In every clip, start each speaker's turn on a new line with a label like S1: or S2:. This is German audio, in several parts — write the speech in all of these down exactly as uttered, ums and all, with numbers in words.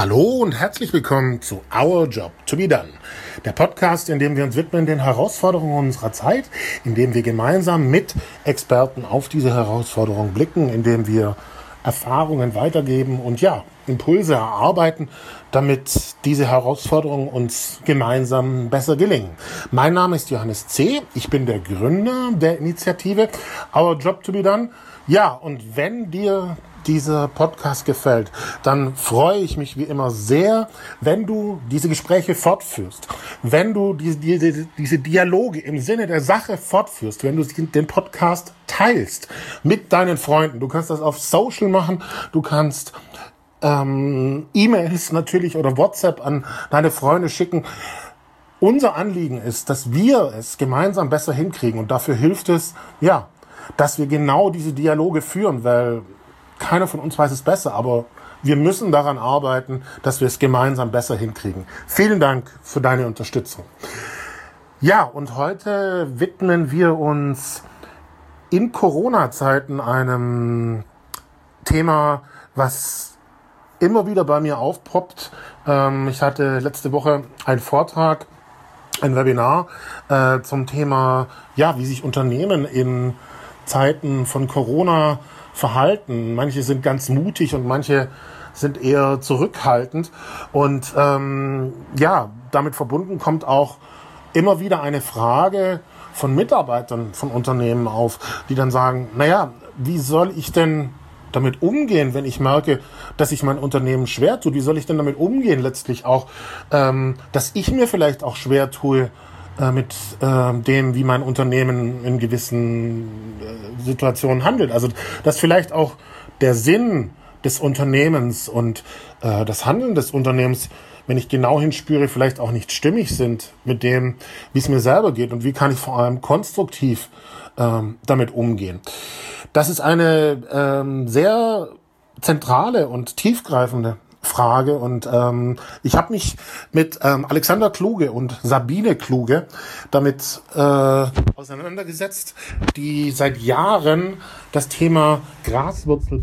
S1: Hallo und herzlich willkommen zu Our Job to be Done, der Podcast, in dem wir uns widmen den Herausforderungen unserer Zeit, in dem wir gemeinsam mit Experten auf diese Herausforderungen blicken, in dem wir Erfahrungen weitergeben und ja, Impulse erarbeiten, damit diese Herausforderungen uns gemeinsam besser gelingen. Mein Name ist Johannes C., ich bin der Gründer der Initiative Our Job to be Done. Ja, und wenn dir dieser Podcast gefällt, dann freue ich mich wie immer sehr, wenn du diese Gespräche fortführst, wenn du diese, diese, diese Dialoge im Sinne der Sache fortführst, wenn du den Podcast teilst mit deinen Freunden. Du kannst das auf Social machen, du kannst ähm, E-Mails natürlich oder WhatsApp an deine Freunde schicken. Unser Anliegen ist, dass wir es gemeinsam besser hinkriegen, und dafür hilft es, ja, dass wir genau diese Dialoge führen, weil keiner von uns weiß es besser, aber wir müssen daran arbeiten, dass wir es gemeinsam besser hinkriegen. Vielen Dank für deine Unterstützung. Ja, und heute widmen wir uns in Corona-Zeiten einem Thema, was immer wieder bei mir aufpoppt. Ähm, ich hatte letzte Woche einen Vortrag, ein Webinar äh, zum Thema, ja, wie sich Unternehmen in Zeiten von Corona verhalten. Manche sind ganz mutig und manche sind eher zurückhaltend. Und ähm, ja, damit verbunden kommt auch immer wieder eine Frage von Mitarbeitern von Unternehmen auf, die dann sagen, naja, wie soll ich denn damit umgehen, wenn ich merke, dass sich mein Unternehmen schwer tut? Wie soll ich denn damit umgehen letztlich auch, ähm, dass ich mir vielleicht auch schwer tue, mit äh, dem, wie mein Unternehmen in gewissen äh, Situationen handelt. Also dass vielleicht auch der Sinn des Unternehmens und äh, das Handeln des Unternehmens, wenn ich genau hinspüre, vielleicht auch nicht stimmig sind mit dem, wie es mir selber geht und wie kann ich vor allem konstruktiv ähm, damit umgehen. Das ist eine ähm, sehr zentrale und tiefgreifende Frage, und ähm, ich habe mich mit ähm, Alexander Kluge und Sabine Kluge damit äh, auseinandergesetzt, die seit Jahren das Thema Graswurzel,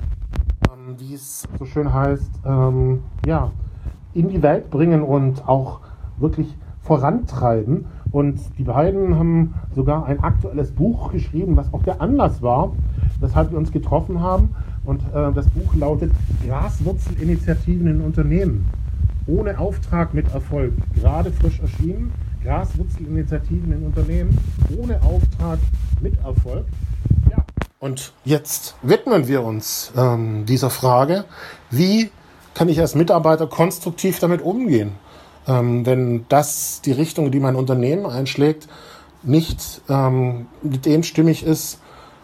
S1: ähm, wie es so schön heißt, ähm, ja, in die Welt bringen und auch wirklich vorantreiben. Und die beiden haben sogar ein aktuelles Buch geschrieben, was auch der Anlass war, weshalb wir uns getroffen haben. Und äh, das Buch lautet Graswurzelinitiativen in Unternehmen. Ohne Auftrag mit Erfolg. Gerade frisch erschienen. Graswurzelinitiativen in Unternehmen. Ohne Auftrag mit Erfolg. Ja. Und jetzt widmen wir uns ähm, dieser Frage, wie kann ich als Mitarbeiter konstruktiv damit umgehen? Ähm, wenn das die Richtung, die mein Unternehmen einschlägt, nicht ähm, mit dem stimmig ist,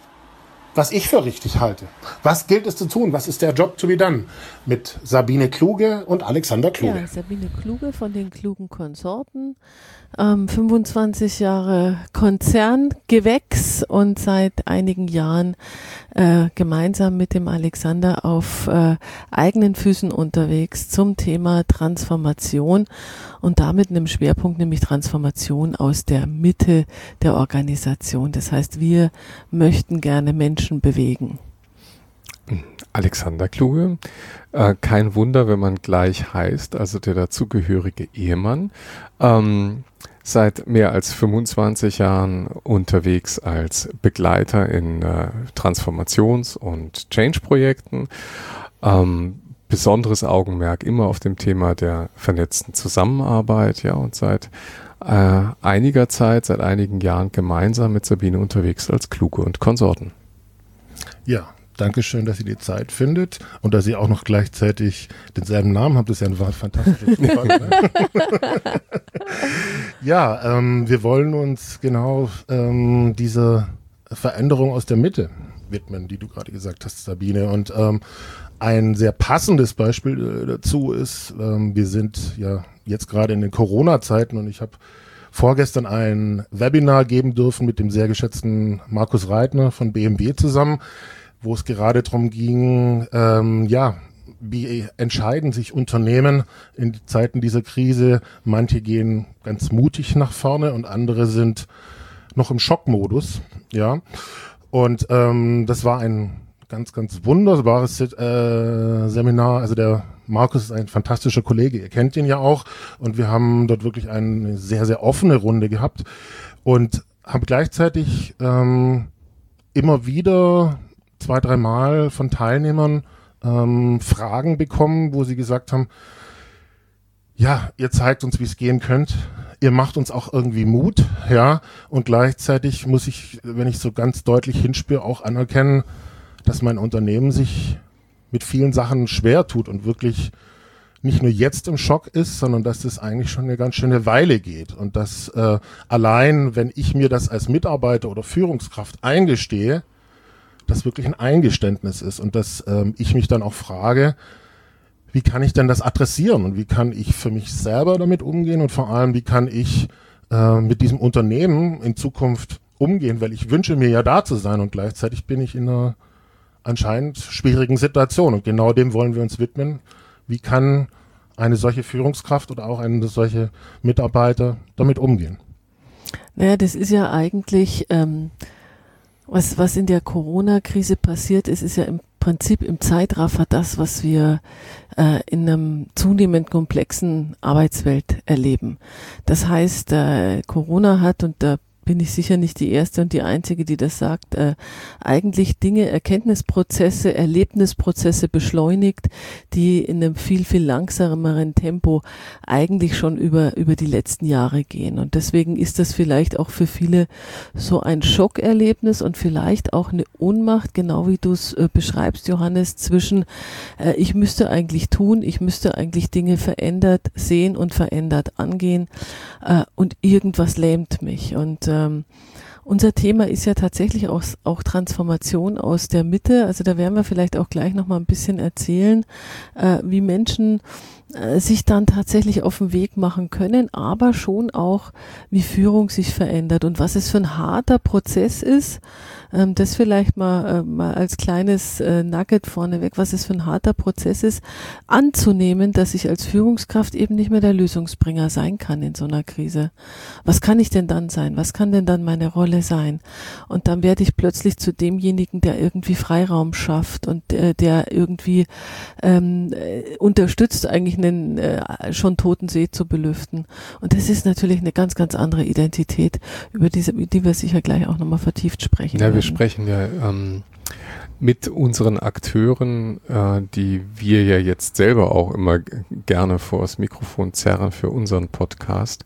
S1: was ich für richtig halte. Was gilt es zu tun? Was ist der Job to be done? Mit Sabine Kluge und Alexander Kluge.
S2: Ja, Sabine Kluge von den Klugen Konsorten. Ähm, fünfundzwanzig Jahre Konzerngewächs und seit einigen Jahren äh, gemeinsam mit dem Alexander auf äh, eigenen Füßen unterwegs zum Thema Transformation und damit einem Schwerpunkt, nämlich Transformation aus der Mitte der Organisation. Das heißt, wir möchten gerne Menschen bewegen.
S3: Alexander Kluge, äh, kein Wunder, wenn man gleich heißt, also der dazugehörige Ehemann, ähm, seit mehr als fünfundzwanzig Jahren unterwegs als Begleiter in äh, Transformations- und Change-Projekten, ähm, besonderes Augenmerk immer auf dem Thema der vernetzten Zusammenarbeit, ja, und seit äh, einiger Zeit, seit einigen Jahren gemeinsam mit Sabine unterwegs als Kluge und Konsorten.
S1: Ja, Dankeschön, dass ihr die Zeit findet und dass ihr auch noch gleichzeitig denselben Namen habt. Das ist ja ein fantastisches Zufall. Ne? Ja, ähm, wir wollen uns genau ähm, dieser Veränderung aus der Mitte widmen, die du gerade gesagt hast, Sabine. Und ähm, ein sehr passendes Beispiel äh, dazu ist, ähm, wir sind ja jetzt gerade in den Corona-Zeiten, und ich habe vorgestern ein Webinar geben dürfen mit dem sehr geschätzten Markus Reitner von B M W zusammen, wo es gerade darum ging, ähm, ja, wie entscheiden sich Unternehmen in Zeiten dieser Krise. Manche gehen ganz mutig nach vorne und andere sind noch im Schockmodus, ja. Und ähm, das war ein ganz, ganz wunderbares äh, Seminar. Also der Markus ist ein fantastischer Kollege, ihr kennt ihn ja auch und wir haben dort wirklich eine sehr, sehr offene Runde gehabt und haben gleichzeitig ähm, immer wieder zwei, dreimal von Teilnehmern ähm, Fragen bekommen, wo sie gesagt haben, ja, ihr zeigt uns, wie es gehen könnte. Ihr macht uns auch irgendwie Mut, ja. Und gleichzeitig muss ich, wenn ich so ganz deutlich hinspüre, auch anerkennen, dass mein Unternehmen sich mit vielen Sachen schwer tut und wirklich nicht nur jetzt im Schock ist, sondern dass das eigentlich schon eine ganz schöne Weile geht. Und dass äh, allein, wenn ich mir das als Mitarbeiter oder Führungskraft eingestehe, das wirklich ein Eingeständnis ist. Und dass ähm, ich mich dann auch frage, wie kann ich denn das adressieren und wie kann ich für mich selber damit umgehen und vor allem, wie kann ich äh, mit diesem Unternehmen in Zukunft umgehen, weil ich wünsche mir ja da zu sein und gleichzeitig bin ich in einer anscheinend schwierigen Situation und genau dem wollen wir uns widmen. Wie kann eine solche Führungskraft oder auch eine solche Mitarbeiter damit umgehen?
S2: Naja, das ist ja eigentlich, ähm, was, was in der Corona-Krise passiert ist, ist ja im Prinzip im Zeitraffer das, was wir äh, in einem zunehmend komplexen Arbeitswelt erleben. Das heißt, äh, Corona hat, und da bin ich sicher nicht die Erste und die Einzige, die das sagt, äh, eigentlich Dinge, Erkenntnisprozesse, Erlebnisprozesse beschleunigt, die in einem viel, viel langsameren Tempo eigentlich schon über, über die letzten Jahre gehen. Und deswegen ist das vielleicht auch für viele so ein Schockerlebnis und vielleicht auch eine Ohnmacht, genau wie du es äh, beschreibst, Johannes, zwischen äh, ich müsste eigentlich tun, ich müsste eigentlich Dinge verändert sehen und verändert angehen äh, und irgendwas lähmt mich. Und äh, Ähm, unser Thema ist ja tatsächlich auch, auch Transformation aus der Mitte. Also da werden wir vielleicht auch gleich noch mal ein bisschen erzählen, äh, wie Menschen äh, sich dann tatsächlich auf den Weg machen können, aber schon auch, wie Führung sich verändert und was es für ein harter Prozess ist. Ähm, das vielleicht mal, äh, mal als kleines äh, Nugget vorneweg, was es für ein harter Prozess ist, anzunehmen, dass ich als Führungskraft eben nicht mehr der Lösungsbringer sein kann in so einer Krise. Was kann ich denn dann sein? Was kann denn dann meine Rolle sein? Und dann werde ich plötzlich zu demjenigen, der irgendwie Freiraum schafft und äh, der irgendwie ähm, äh, unterstützt, eigentlich einen äh, schon toten See zu belüften. Und das ist natürlich eine ganz, ganz andere Identität, über diese, die wir sicher gleich auch nochmal vertieft sprechen
S3: Ja,
S2: werden.
S3: wir sprechen ja ähm, mit unseren Akteuren, äh, die wir ja jetzt selber auch immer g- gerne vor das Mikrofon zerren für unseren Podcast,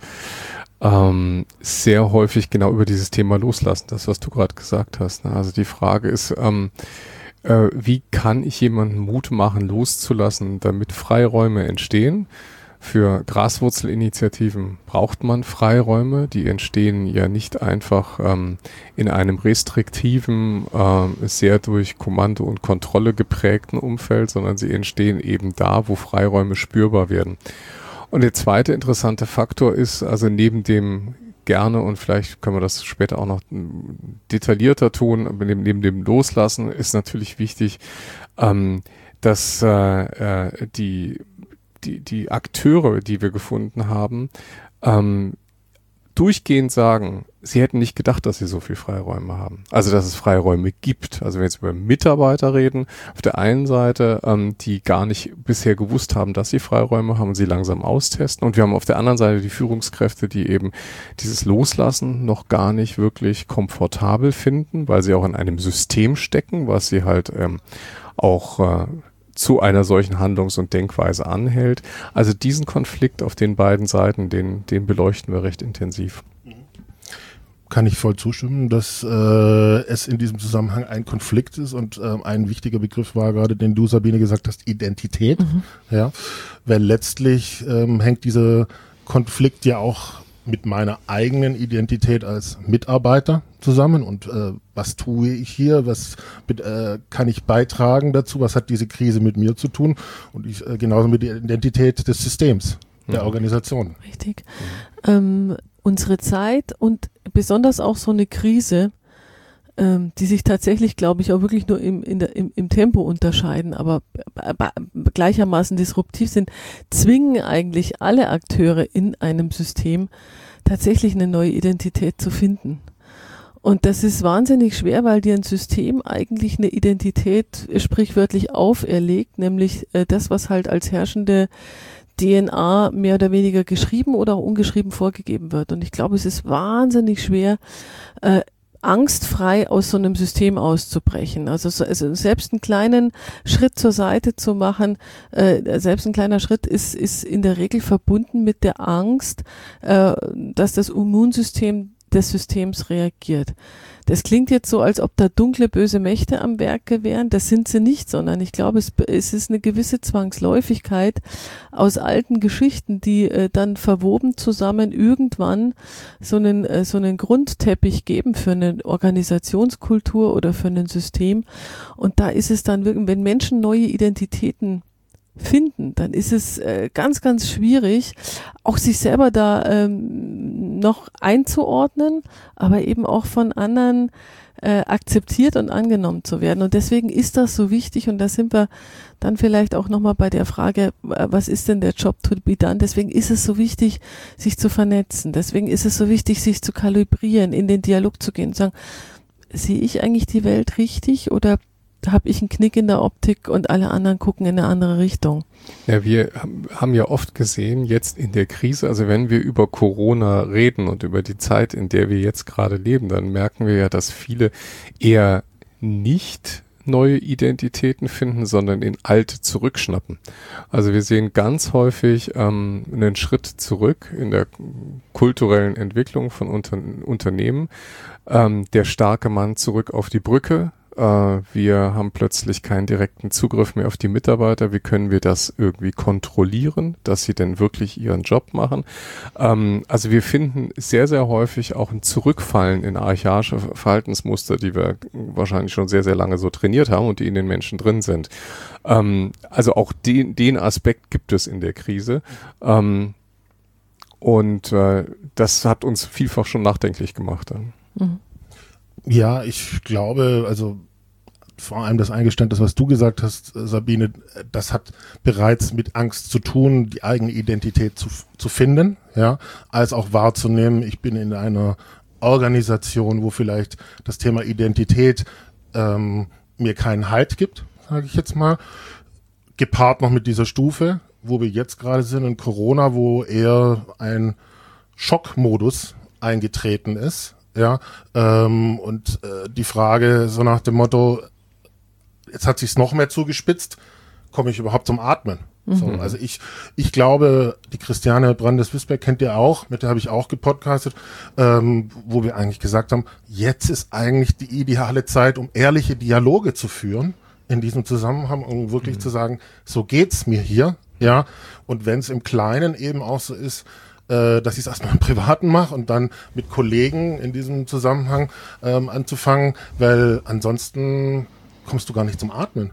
S3: ähm, sehr häufig genau über dieses Thema loslassen, das, was du gerade gesagt hast. Ne? Also die Frage ist, ähm, äh, wie kann ich jemanden Mut machen, loszulassen, damit Freiräume entstehen? Für Graswurzelinitiativen braucht man Freiräume, die entstehen ja nicht einfach ähm, in einem restriktiven, äh, sehr durch Kommando und Kontrolle geprägten Umfeld, sondern sie entstehen eben da, wo Freiräume spürbar werden. Und der zweite interessante Faktor ist, also neben dem gerne, und vielleicht können wir das später auch noch detaillierter tun, aber neben, neben dem Loslassen ist natürlich wichtig, ähm, dass äh, äh, die Die, die Akteure, die wir gefunden haben, ähm, durchgehend sagen, sie hätten nicht gedacht, dass sie so viel Freiräume haben. Also, dass es Freiräume gibt. Also, wenn wir jetzt über Mitarbeiter reden, auf der einen Seite, ähm, die gar nicht bisher gewusst haben, dass sie Freiräume haben und sie langsam austesten. Und wir haben auf der anderen Seite die Führungskräfte, die eben dieses Loslassen noch gar nicht wirklich komfortabel finden, weil sie auch in einem System stecken, was sie halt ähm, auch äh, zu einer solchen Handlungs- und Denkweise anhält. Also diesen Konflikt auf den beiden Seiten, den, den beleuchten wir recht intensiv.
S1: Kann ich voll zustimmen, dass äh, es in diesem Zusammenhang ein Konflikt ist und äh, ein wichtiger Begriff war gerade, den du, Sabine, gesagt hast, Identität. Mhm. Ja, weil letztlich ähm, hängt dieser Konflikt ja auch mit meiner eigenen Identität als Mitarbeiter zusammen und äh, was tue ich hier, was äh, kann ich beitragen dazu, was hat diese Krise mit mir zu tun und ich, äh, genauso mit der Identität des Systems, der mhm. Organisation.
S2: Richtig. Mhm. Ähm, unsere Zeit und besonders auch so eine Krise, ähm, die sich tatsächlich, glaube ich, auch wirklich nur im, in der, im, im Tempo unterscheiden, aber b- b- gleichermaßen disruptiv sind, zwingen eigentlich alle Akteure in einem System tatsächlich eine neue Identität zu finden. Und das ist wahnsinnig schwer, weil dir ein System eigentlich eine Identität sprichwörtlich auferlegt, nämlich äh, das, was halt als herrschende D N A mehr oder weniger geschrieben oder auch ungeschrieben vorgegeben wird. Und ich glaube, es ist wahnsinnig schwer, äh, angstfrei aus so einem System auszubrechen. Also, so, also selbst einen kleinen Schritt zur Seite zu machen, äh, selbst ein kleiner Schritt ist, ist in der Regel verbunden mit der Angst, äh, dass das Immunsystem des Systems reagiert. Das klingt jetzt so, als ob da dunkle, böse Mächte am Werke wären. Das sind sie nicht, sondern ich glaube, es, es ist eine gewisse Zwangsläufigkeit aus alten Geschichten, die äh, dann verwoben zusammen irgendwann so einen, äh, so einen Grundteppich geben für eine Organisationskultur oder für ein System. Und da ist es dann wirklich, wenn Menschen neue Identitäten finden, dann ist es äh, ganz, ganz schwierig, auch sich selber da ähm, noch einzuordnen, aber eben auch von anderen äh, akzeptiert und angenommen zu werden. Und deswegen ist das so wichtig, und da sind wir dann vielleicht auch nochmal bei der Frage, äh, was ist denn der Job to be done? Deswegen ist es so wichtig, sich zu vernetzen. Deswegen ist es so wichtig, sich zu kalibrieren, in den Dialog zu gehen und sagen, sehe ich eigentlich die Welt richtig oder habe ich einen Knick in der Optik und alle anderen gucken in eine andere Richtung?
S3: Ja, wir haben ja oft gesehen, jetzt in der Krise, also wenn wir über Corona reden und über die Zeit, in der wir jetzt gerade leben, dann merken wir ja, dass viele eher nicht neue Identitäten finden, sondern in alte zurückschnappen. Also wir sehen ganz häufig ähm, einen Schritt zurück in der kulturellen Entwicklung von Unter- Unternehmen. Ähm, der starke Mann zurück auf die Brücke. Uh, wir haben plötzlich keinen direkten Zugriff mehr auf die Mitarbeiter. Wie können wir das irgendwie kontrollieren, dass sie denn wirklich ihren Job machen? Um, also wir finden sehr, sehr häufig auch ein Zurückfallen in archaische Verhaltensmuster, die wir wahrscheinlich schon sehr, sehr lange so trainiert haben und die in den Menschen drin sind. Um, also auch den, den Aspekt gibt es in der Krise. Um, und uh, das hat uns vielfach schon nachdenklich gemacht.
S2: Mhm.
S1: Ja, ich glaube, also vor allem das Eingeständnis, was du gesagt hast, Sabine, das hat bereits mit Angst zu tun, die eigene Identität zu, zu finden, ja, als auch wahrzunehmen, ich bin in einer Organisation, wo vielleicht das Thema Identität ähm, mir keinen Halt gibt, sage ich jetzt mal, gepaart noch mit dieser Stufe, wo wir jetzt gerade sind in Corona, wo eher ein Schockmodus eingetreten ist. Ja, ähm, und äh, die Frage so nach dem Motto, jetzt hat sich's noch mehr zugespitzt, komme ich überhaupt zum Atmen? Mhm. So, also ich ich glaube, die Christiane Brandes-Wisberg kennt ihr auch, mit der habe ich auch gepodcastet, ähm, wo wir eigentlich gesagt haben, jetzt ist eigentlich die ideale Zeit, um ehrliche Dialoge zu führen in diesem Zusammenhang, um wirklich mhm. zu sagen, so geht's mir hier, ja, und wenn es im Kleinen eben auch so ist, dass ich es erstmal im Privaten mache und dann mit Kollegen in diesem Zusammenhang ähm, anzufangen, weil ansonsten kommst du gar nicht zum Atmen.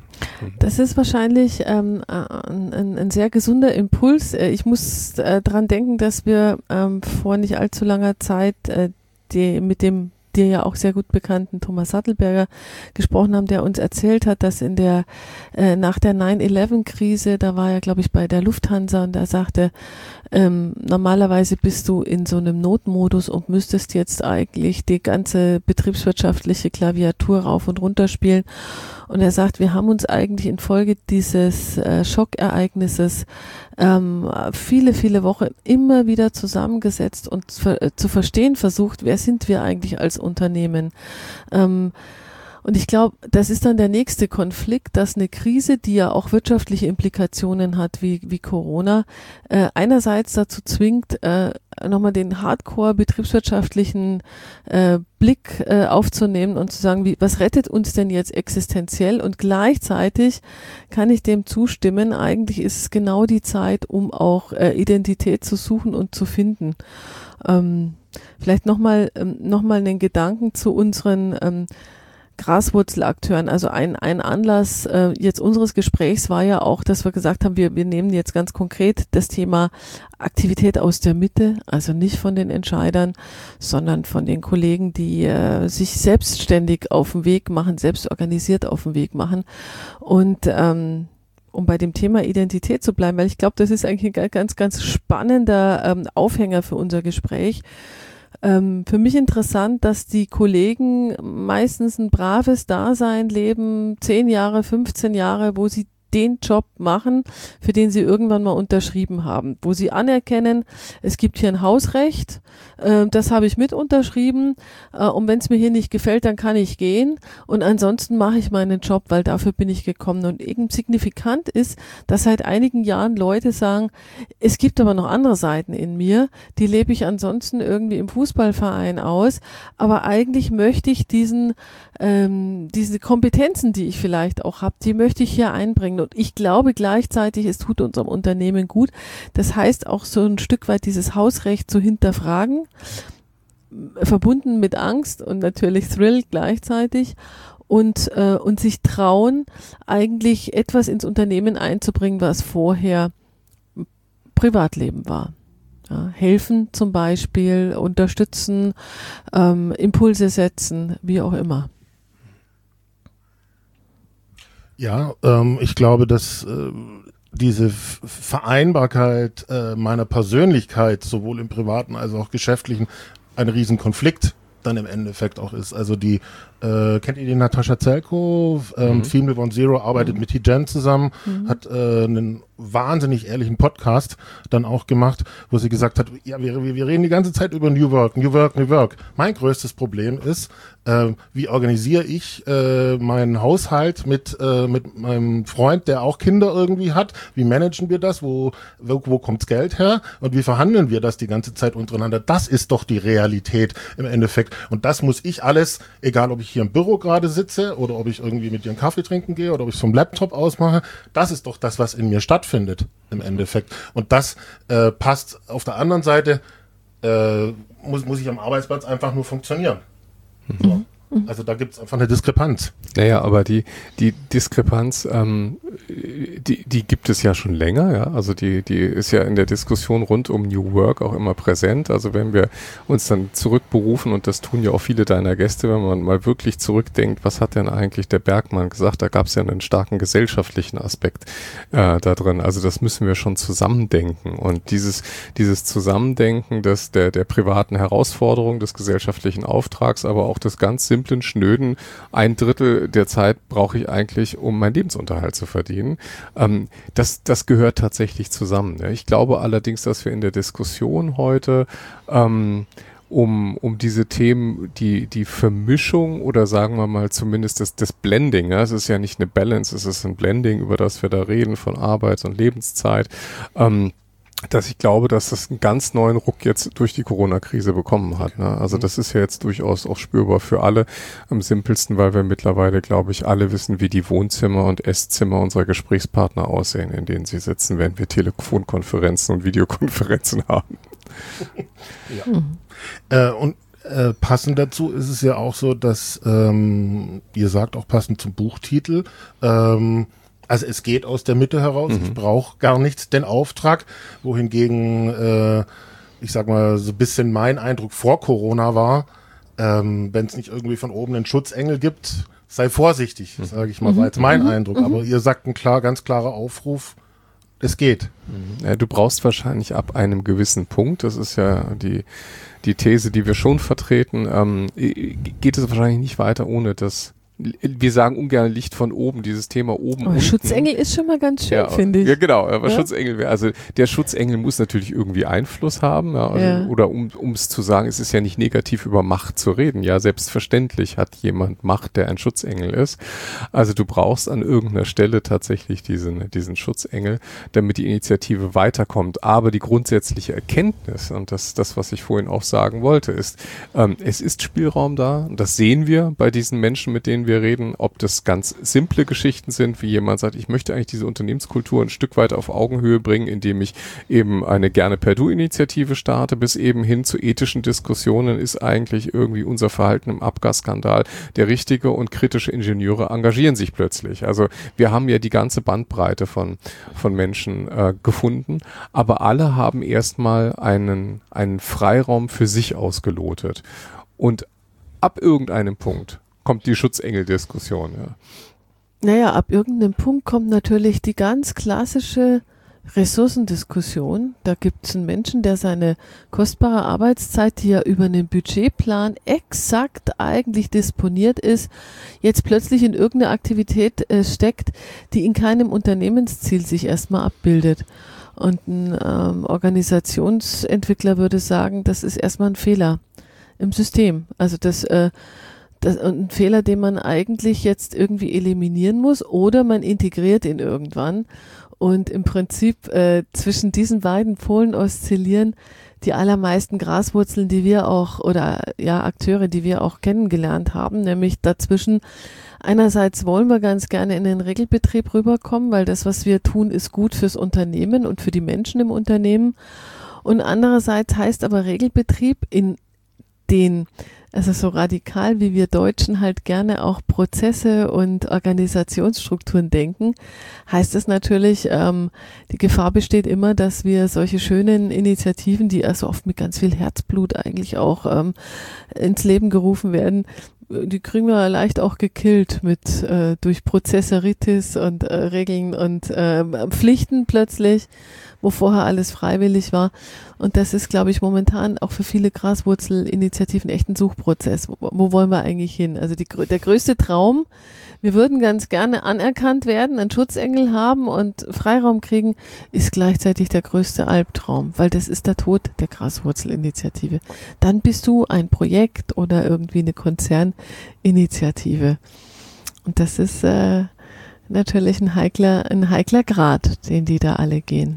S2: Das ist wahrscheinlich ähm, ein, ein sehr gesunder Impuls. Ich muss äh, dran denken, dass wir ähm, vor nicht allzu langer Zeit äh, die, mit dem dir ja auch sehr gut bekannten Thomas Sattelberger gesprochen haben, der uns erzählt hat, dass in der äh, nach der nine eleven Krise, da war er, glaube ich, bei der Lufthansa, und da sagte, ähm, normalerweise bist du in so einem Notmodus und müsstest jetzt eigentlich die ganze betriebswirtschaftliche Klaviatur rauf und runter spielen. Und er sagt, wir haben uns eigentlich infolge dieses äh, Schockereignisses ähm, viele, viele Wochen immer wieder zusammengesetzt und ver- äh, zu verstehen versucht, wer sind wir eigentlich als Unternehmen. Ähm, und ich glaube, das ist dann der nächste Konflikt, dass eine Krise, die ja auch wirtschaftliche Implikationen hat, wie, wie Corona, äh, einerseits dazu zwingt, äh, nochmal den hardcore betriebswirtschaftlichen äh, Blick äh, aufzunehmen und zu sagen, wie, was rettet uns denn jetzt existenziell? Und gleichzeitig kann ich dem zustimmen, eigentlich ist es genau die Zeit, um auch äh, Identität zu suchen und zu finden. Ähm, vielleicht nochmal ähm, noch mal einen Gedanken zu unseren ähm, Graswurzelakteuren. Also ein, ein Anlass äh, jetzt unseres Gesprächs war ja auch, dass wir gesagt haben, wir, wir nehmen jetzt ganz konkret das Thema Aktivität aus der Mitte, also nicht von den Entscheidern, sondern von den Kollegen, die äh, sich selbstständig auf den Weg machen, selbst organisiert auf den Weg machen. Und ähm, um bei dem Thema Identität zu bleiben, weil ich glaube, das ist eigentlich ein ganz, ganz spannender ähm, Aufhänger für unser Gespräch. ähm, für mich interessant, dass die Kollegen meistens ein braves Dasein leben, zehn Jahre, fünfzehn Jahre, wo sie den Job machen, für den sie irgendwann mal unterschrieben haben, wo sie anerkennen, es gibt hier ein Hausrecht, äh, das habe ich mit unterschrieben äh, und wenn es mir hier nicht gefällt, dann kann ich gehen und ansonsten mache ich meinen Job, weil dafür bin ich gekommen. Und eben signifikant ist, dass seit einigen Jahren Leute sagen, es gibt aber noch andere Seiten in mir, die lebe ich ansonsten irgendwie im Fußballverein aus, aber eigentlich möchte ich diesen ähm, diese Kompetenzen, die ich vielleicht auch habe, die möchte ich hier einbringen. Und ich glaube gleichzeitig, es tut unserem Unternehmen gut. Das heißt auch so ein Stück weit dieses Hausrecht zu hinterfragen, verbunden mit Angst und natürlich Thrill gleichzeitig und, äh, und sich trauen, eigentlich etwas ins Unternehmen einzubringen, was vorher Privatleben war. Ja, helfen zum Beispiel, unterstützen, ähm, Impulse setzen, wie auch immer.
S1: Ja, ähm, ich glaube, dass äh, diese F- Vereinbarkeit äh, meiner Persönlichkeit, sowohl im privaten als auch geschäftlichen, ein Riesenkonflikt dann im Endeffekt auch ist. Also die, äh, kennt ihr die Natascha Zelko? Ähm,
S3: Mhm.
S1: Female One Zero arbeitet
S2: Mhm.
S1: mit T-Gen zusammen,
S2: Mhm.
S1: hat äh, einen wahnsinnig ehrlichen Podcast dann auch gemacht, wo sie gesagt hat, ja, wir, wir wir reden die ganze Zeit über New Work, New Work, New Work. Mein größtes Problem ist, äh, wie organisiere ich äh, meinen Haushalt mit äh, mit meinem Freund, der auch Kinder irgendwie hat? Wie managen wir das? Wo wo, wo kommt's Geld her? Und wie verhandeln wir das die ganze Zeit untereinander? Das ist doch die Realität im Endeffekt. Und das muss ich alles, egal ob ich hier im Büro gerade sitze oder ob ich irgendwie mit dir einen Kaffee trinken gehe oder ob ich es vom Laptop ausmache, das ist doch das, was in mir stattfindet im Endeffekt. Und das äh, passt auf der anderen Seite, äh, muss, muss ich am Arbeitsplatz einfach nur funktionieren. So. Also da gibt es einfach eine Diskrepanz.
S3: Naja, aber die, die Diskrepanz, ähm, die, die gibt es ja schon länger, ja. Also die, die ist ja in der Diskussion rund um New Work auch immer präsent. Also wenn wir uns dann zurückberufen, und das tun ja auch viele deiner Gäste, wenn man mal wirklich zurückdenkt, was hat denn eigentlich der Bergmann gesagt? Da gab es ja einen starken gesellschaftlichen Aspekt äh, da drin. Also das müssen wir schon zusammendenken. Und dieses, dieses Zusammendenken des, der, der privaten Herausforderung, des gesellschaftlichen Auftrags, aber auch des ganz simplen, schnöden, ein Drittel der Zeit brauche ich eigentlich, um meinen Lebensunterhalt zu verdienen. Ähm, das, das gehört tatsächlich zusammen. Ja. Ich glaube allerdings, dass wir in der Diskussion heute ähm, um, um diese Themen, die, die Vermischung oder sagen wir mal zumindest das, das Blending, ja, es ist ja nicht eine Balance, es ist ein Blending, über das wir da reden, von Arbeits- und Lebenszeit, ähm, dass ich glaube, dass das einen ganz neuen Ruck jetzt durch die Corona-Krise bekommen hat. Ne? Also das ist ja jetzt durchaus auch spürbar für alle. Am simpelsten, weil wir mittlerweile, glaube ich, alle wissen, wie die Wohnzimmer und Esszimmer unserer Gesprächspartner aussehen, in denen sie sitzen, während wir Telefonkonferenzen und Videokonferenzen haben.
S1: Ja. Mhm. Äh, und äh, passend dazu ist es ja auch so, dass, ähm, ihr sagt auch passend zum Buchtitel, ähm, also es geht aus der Mitte heraus, mhm. ich brauche gar nichts, den Auftrag, wohingegen, äh, ich sag mal, so ein bisschen mein Eindruck vor Corona war, ähm, wenn es nicht irgendwie von oben einen Schutzengel gibt, sei vorsichtig, mhm. sage ich mal, war jetzt mein mhm. Eindruck, mhm. aber ihr sagt ein klar, ganz klarer Aufruf, es geht.
S3: Ja, du brauchst wahrscheinlich ab einem gewissen Punkt, das ist ja die, die These, die wir schon vertreten, ähm, geht es wahrscheinlich nicht weiter ohne das. Wir sagen ungern Licht von oben, dieses Thema oben.
S2: Oh, Schutzengel ist schon mal ganz schön,
S3: ja,
S2: finde ich.
S3: Ja, genau, aber
S2: ja?
S3: Schutzengel wäre, also der Schutzengel muss natürlich irgendwie Einfluss haben, ja, also,
S2: ja.
S3: oder um es zu sagen, es ist ja nicht negativ über Macht zu reden, ja, selbstverständlich hat jemand Macht, der ein Schutzengel ist. Also du brauchst an irgendeiner Stelle tatsächlich diesen, diesen Schutzengel, damit die Initiative weiterkommt. Aber die grundsätzliche Erkenntnis, und das, das, was ich vorhin auch sagen wollte, ist, ähm, es ist Spielraum da, und das sehen wir bei diesen Menschen, mit denen wir reden, ob das ganz simple Geschichten sind, wie jemand sagt, ich möchte eigentlich diese Unternehmenskultur ein Stück weit auf Augenhöhe bringen, indem ich eben eine gerne per Du-Initiative starte, bis eben hin zu ethischen Diskussionen, ist eigentlich irgendwie unser Verhalten im Abgasskandal der richtige, und kritische Ingenieure engagieren sich plötzlich. Also wir haben ja die ganze Bandbreite von, von Menschen äh, gefunden, aber alle haben erstmal einen, einen Freiraum für sich ausgelotet. Und ab irgendeinem Punkt kommt die Schutzengel-Diskussion, ja.
S2: Naja, ab irgendeinem Punkt kommt natürlich die ganz klassische Ressourcendiskussion. Da gibt es einen Menschen, der seine kostbare Arbeitszeit, die ja über einen Budgetplan exakt eigentlich disponiert ist, jetzt plötzlich in irgendeine Aktivität äh, steckt, die in keinem Unternehmensziel sich erstmal abbildet. Und ein ähm, Organisationsentwickler würde sagen, das ist erstmal ein Fehler im System. Also das, äh, das ein Fehler, den man eigentlich jetzt irgendwie eliminieren muss, oder man integriert ihn irgendwann. Und im Prinzip äh, zwischen diesen beiden Polen oszillieren die allermeisten Graswurzeln, die wir auch, oder ja, Akteure, die wir auch kennengelernt haben, nämlich dazwischen. Einerseits wollen wir ganz gerne in den Regelbetrieb rüberkommen, weil das, was wir tun, ist gut fürs Unternehmen und für die Menschen im Unternehmen. Und andererseits heißt aber Regelbetrieb in den, also so radikal wie wir Deutschen halt gerne auch Prozesse und Organisationsstrukturen denken, heißt es natürlich, ähm, die Gefahr besteht immer, dass wir solche schönen Initiativen, die also oft mit ganz viel Herzblut eigentlich auch ähm, ins Leben gerufen werden, die kriegen wir leicht auch gekillt mit äh, durch Prozessoritis und äh, Regeln und äh, Pflichten plötzlich, wo vorher alles freiwillig war. Und das ist, glaube ich, momentan auch für viele Graswurzelinitiativen echt ein Suchprozess. Wo, wo wollen wir eigentlich hin? Also die, der größte Traum, wir würden ganz gerne anerkannt werden, einen Schutzengel haben und Freiraum kriegen, ist gleichzeitig der größte Albtraum, weil das ist der Tod der Graswurzelinitiative. Dann bist du ein Projekt oder irgendwie eine Konzerninitiative. Und das ist äh, natürlich ein heikler, ein heikler Grad, den die da alle gehen.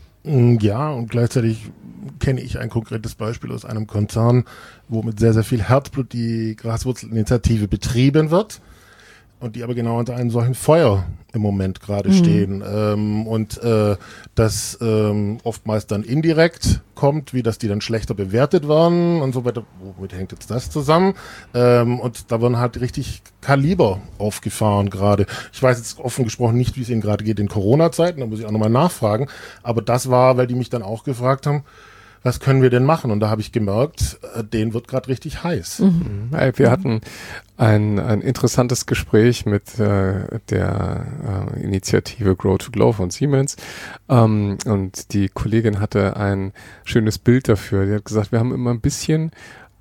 S1: Ja, und gleichzeitig kenne ich ein konkretes Beispiel aus einem Konzern, wo mit sehr, sehr viel Herzblut die Graswurzelinitiative betrieben wird. Und die aber genau unter einem solchen Feuer im Moment gerade mhm. stehen. Ähm, und äh, das ähm, oftmals dann indirekt kommt, wie dass die dann schlechter bewertet werden und so weiter. Womit hängt jetzt das zusammen? Ähm, und da werden halt richtig Kaliber aufgefahren gerade. Ich weiß jetzt offen gesprochen nicht, wie es ihnen gerade geht in Corona-Zeiten, da muss ich auch nochmal nachfragen. Aber das war, weil die mich dann auch gefragt haben, was können wir denn machen? Und da habe ich gemerkt, äh, denen wird gerade richtig heiß.
S3: Mhm. Wir hatten ein, ein interessantes Gespräch mit äh, der äh, Initiative Grow to Glow von Siemens. Ähm, und die Kollegin hatte ein schönes Bild dafür. Die hat gesagt, wir haben immer ein bisschen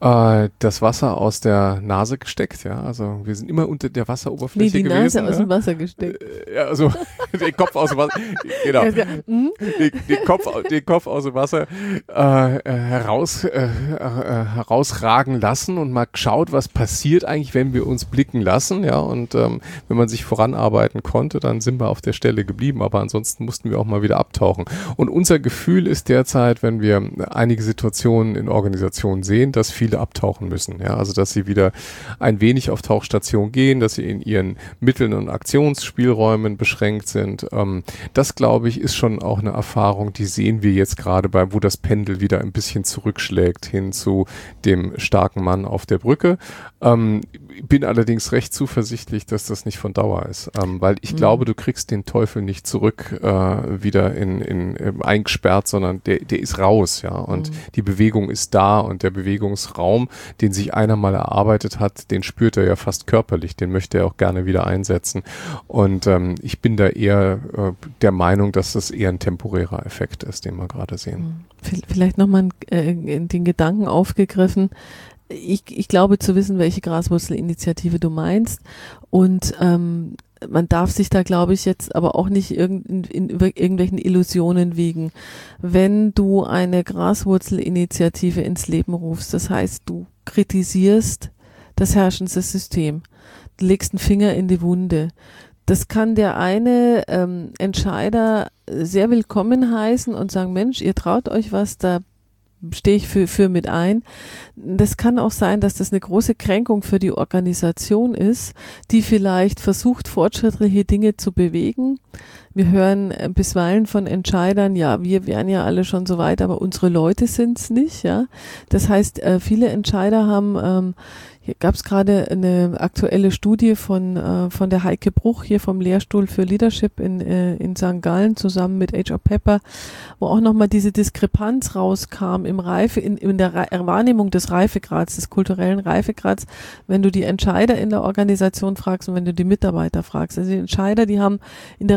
S3: das Wasser aus der Nase gesteckt, ja, also wir sind immer unter der Wasseroberfläche
S2: nee, die
S3: gewesen.
S2: Nase
S3: ja?
S2: aus dem Wasser gesteckt.
S3: Ja, also den Kopf aus dem Wasser, genau,
S2: ja, hm?
S3: den, den, Kopf, den Kopf aus dem Wasser äh, heraus, äh, äh, herausragen lassen und mal geschaut, was passiert eigentlich, wenn wir uns blicken lassen, ja, und ähm, wenn man sich voranarbeiten konnte, dann sind wir auf der Stelle geblieben, aber ansonsten mussten wir auch mal wieder abtauchen. Und unser Gefühl ist derzeit, wenn wir einige Situationen in Organisationen sehen, dass viele abtauchen müssen. Ja, also dass sie wieder ein wenig auf Tauchstation gehen, dass sie in ihren Mitteln und Aktionsspielräumen beschränkt sind. Ähm, das, glaube ich, ist schon auch eine Erfahrung, die sehen wir jetzt gerade bei, wo das Pendel wieder ein bisschen zurückschlägt hin zu dem starken Mann auf der Brücke. Ähm, bin allerdings recht zuversichtlich, dass das nicht von Dauer ist, ähm, weil ich mhm. glaube, du kriegst den Teufel nicht zurück äh, wieder in, in, in eingesperrt, sondern der, der ist raus, ja, und mhm. die Bewegung ist da und der Bewegungsraum, den sich einer mal erarbeitet hat, den spürt er ja fast körperlich, den möchte er auch gerne wieder einsetzen und ähm, ich bin da eher äh, der Meinung, dass das eher ein temporärer Effekt ist, den wir gerade sehen.
S2: Vielleicht nochmal äh, den Gedanken aufgegriffen. Ich, ich glaube zu wissen, welche Graswurzelinitiative du meinst und ähm, man darf sich da, glaube ich, jetzt aber auch nicht irgend, in, in irgendwelchen Illusionen wiegen. Wenn du eine Graswurzelinitiative ins Leben rufst, das heißt, du kritisierst das herrschende System, du legst einen Finger in die Wunde. Das kann der eine ähm, Entscheider sehr willkommen heißen und sagen, Mensch, ihr traut euch was, da stehe ich für, für mit ein. Das kann auch sein, dass das eine große Kränkung für die Organisation ist, die vielleicht versucht, fortschrittliche Dinge zu bewegen. Wir hören bisweilen von Entscheidern, ja, wir wären ja alle schon so weit, aber unsere Leute sind's nicht, ja. Das heißt, viele Entscheider haben, ähm, hier gab es gerade eine aktuelle Studie von äh, von der Heike Bruch hier vom Lehrstuhl für Leadership in äh, in Sankt Gallen zusammen mit H R Pepper, wo auch nochmal diese Diskrepanz rauskam im Reife in, in der Re- Wahrnehmung des Reifegrads, des kulturellen Reifegrads, wenn du die Entscheider in der Organisation fragst und wenn du die Mitarbeiter fragst. Also die Entscheider, die haben in der Regel ein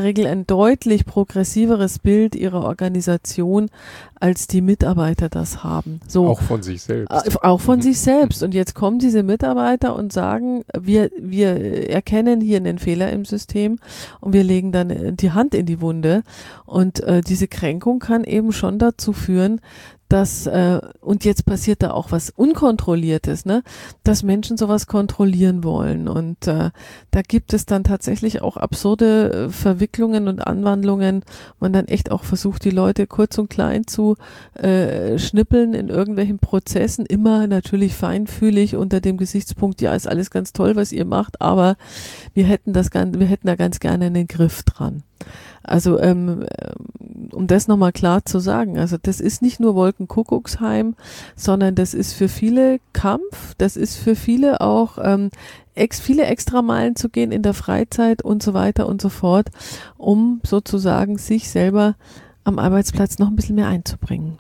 S2: ein deutlich progressiveres Bild ihrer Organisation, als die Mitarbeiter das haben. So.
S3: Auch von sich selbst.
S2: Äh, auch von sich selbst. Und jetzt kommen diese Mitarbeiter und sagen, wir, wir erkennen hier einen Fehler im System und wir legen dann die Hand in die Wunde. Und äh, diese Kränkung kann eben schon dazu führen, dass, äh, und jetzt passiert da auch was Unkontrolliertes, ne, dass Menschen sowas kontrollieren wollen. Und äh, da gibt es dann tatsächlich auch absurde äh, Verwicklungen und Anwandlungen, man dann echt auch versucht, die Leute kurz und klein zu äh, schnippeln in irgendwelchen Prozessen, immer natürlich feinfühlig unter dem Gesichtspunkt, ja, ist alles ganz toll, was ihr macht, aber wir hätten das ganz, wir hätten da ganz gerne einen Griff dran. Also ähm, um das nochmal klar zu sagen, also das ist nicht nur Wolkenkuckucksheim, sondern das ist für viele Kampf, das ist für viele auch ähm, ex, viele Extrameilen zu gehen in der Freizeit und so weiter und so fort, um sozusagen sich selber am Arbeitsplatz noch ein bisschen mehr einzubringen.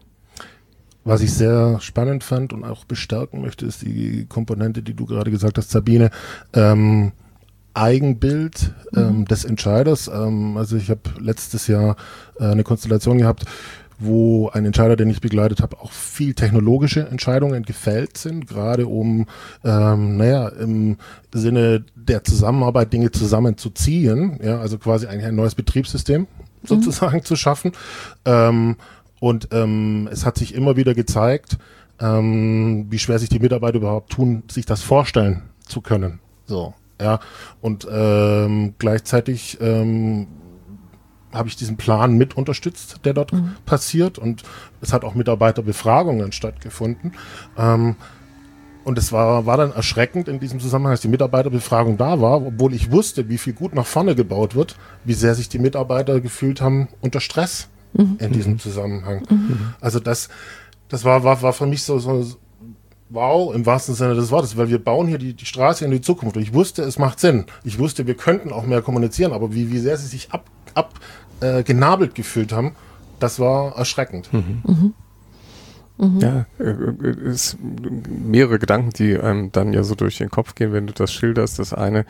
S1: Was ich sehr spannend fand und auch bestärken möchte, ist die Komponente, die du gerade gesagt hast, Sabine, ähm, Eigenbild ähm, mhm. des Entscheiders. Ähm, also ich habe letztes Jahr äh, eine Konstellation gehabt, wo ein Entscheider, den ich begleitet habe, auch viel technologische Entscheidungen gefällt sind, gerade um, ähm, naja, im Sinne der Zusammenarbeit Dinge zusammenzuziehen, ja, also quasi eigentlich ein neues Betriebssystem sozusagen mhm. zu schaffen. Ähm, und ähm, es hat sich immer wieder gezeigt, ähm, wie schwer sich die Mitarbeiter überhaupt tun, sich das vorstellen zu können. So. Ja, und ähm, gleichzeitig ähm, habe ich diesen Plan mit unterstützt, der dort mhm. passiert, und es hat auch Mitarbeiterbefragungen stattgefunden. Ähm, und es war, war dann erschreckend in diesem Zusammenhang, dass die Mitarbeiterbefragung da war, obwohl ich wusste, wie viel gut nach vorne gebaut wird, wie sehr sich die Mitarbeiter gefühlt haben unter Stress mhm. in diesem Zusammenhang. Mhm. Also das, das war, war, war für mich so, so wow, im wahrsten Sinne des Wortes, weil wir bauen hier die, die Straße in die Zukunft. Und ich wusste, es macht Sinn. Ich wusste, wir könnten auch mehr kommunizieren, aber wie, wie sehr sie sich ab, ab äh, genabelt gefühlt haben, das war erschreckend.
S3: Mhm. Mhm. Mhm. Ja, es mehrere Gedanken, die einem dann ja so durch den Kopf gehen, wenn du das schilderst. Das eine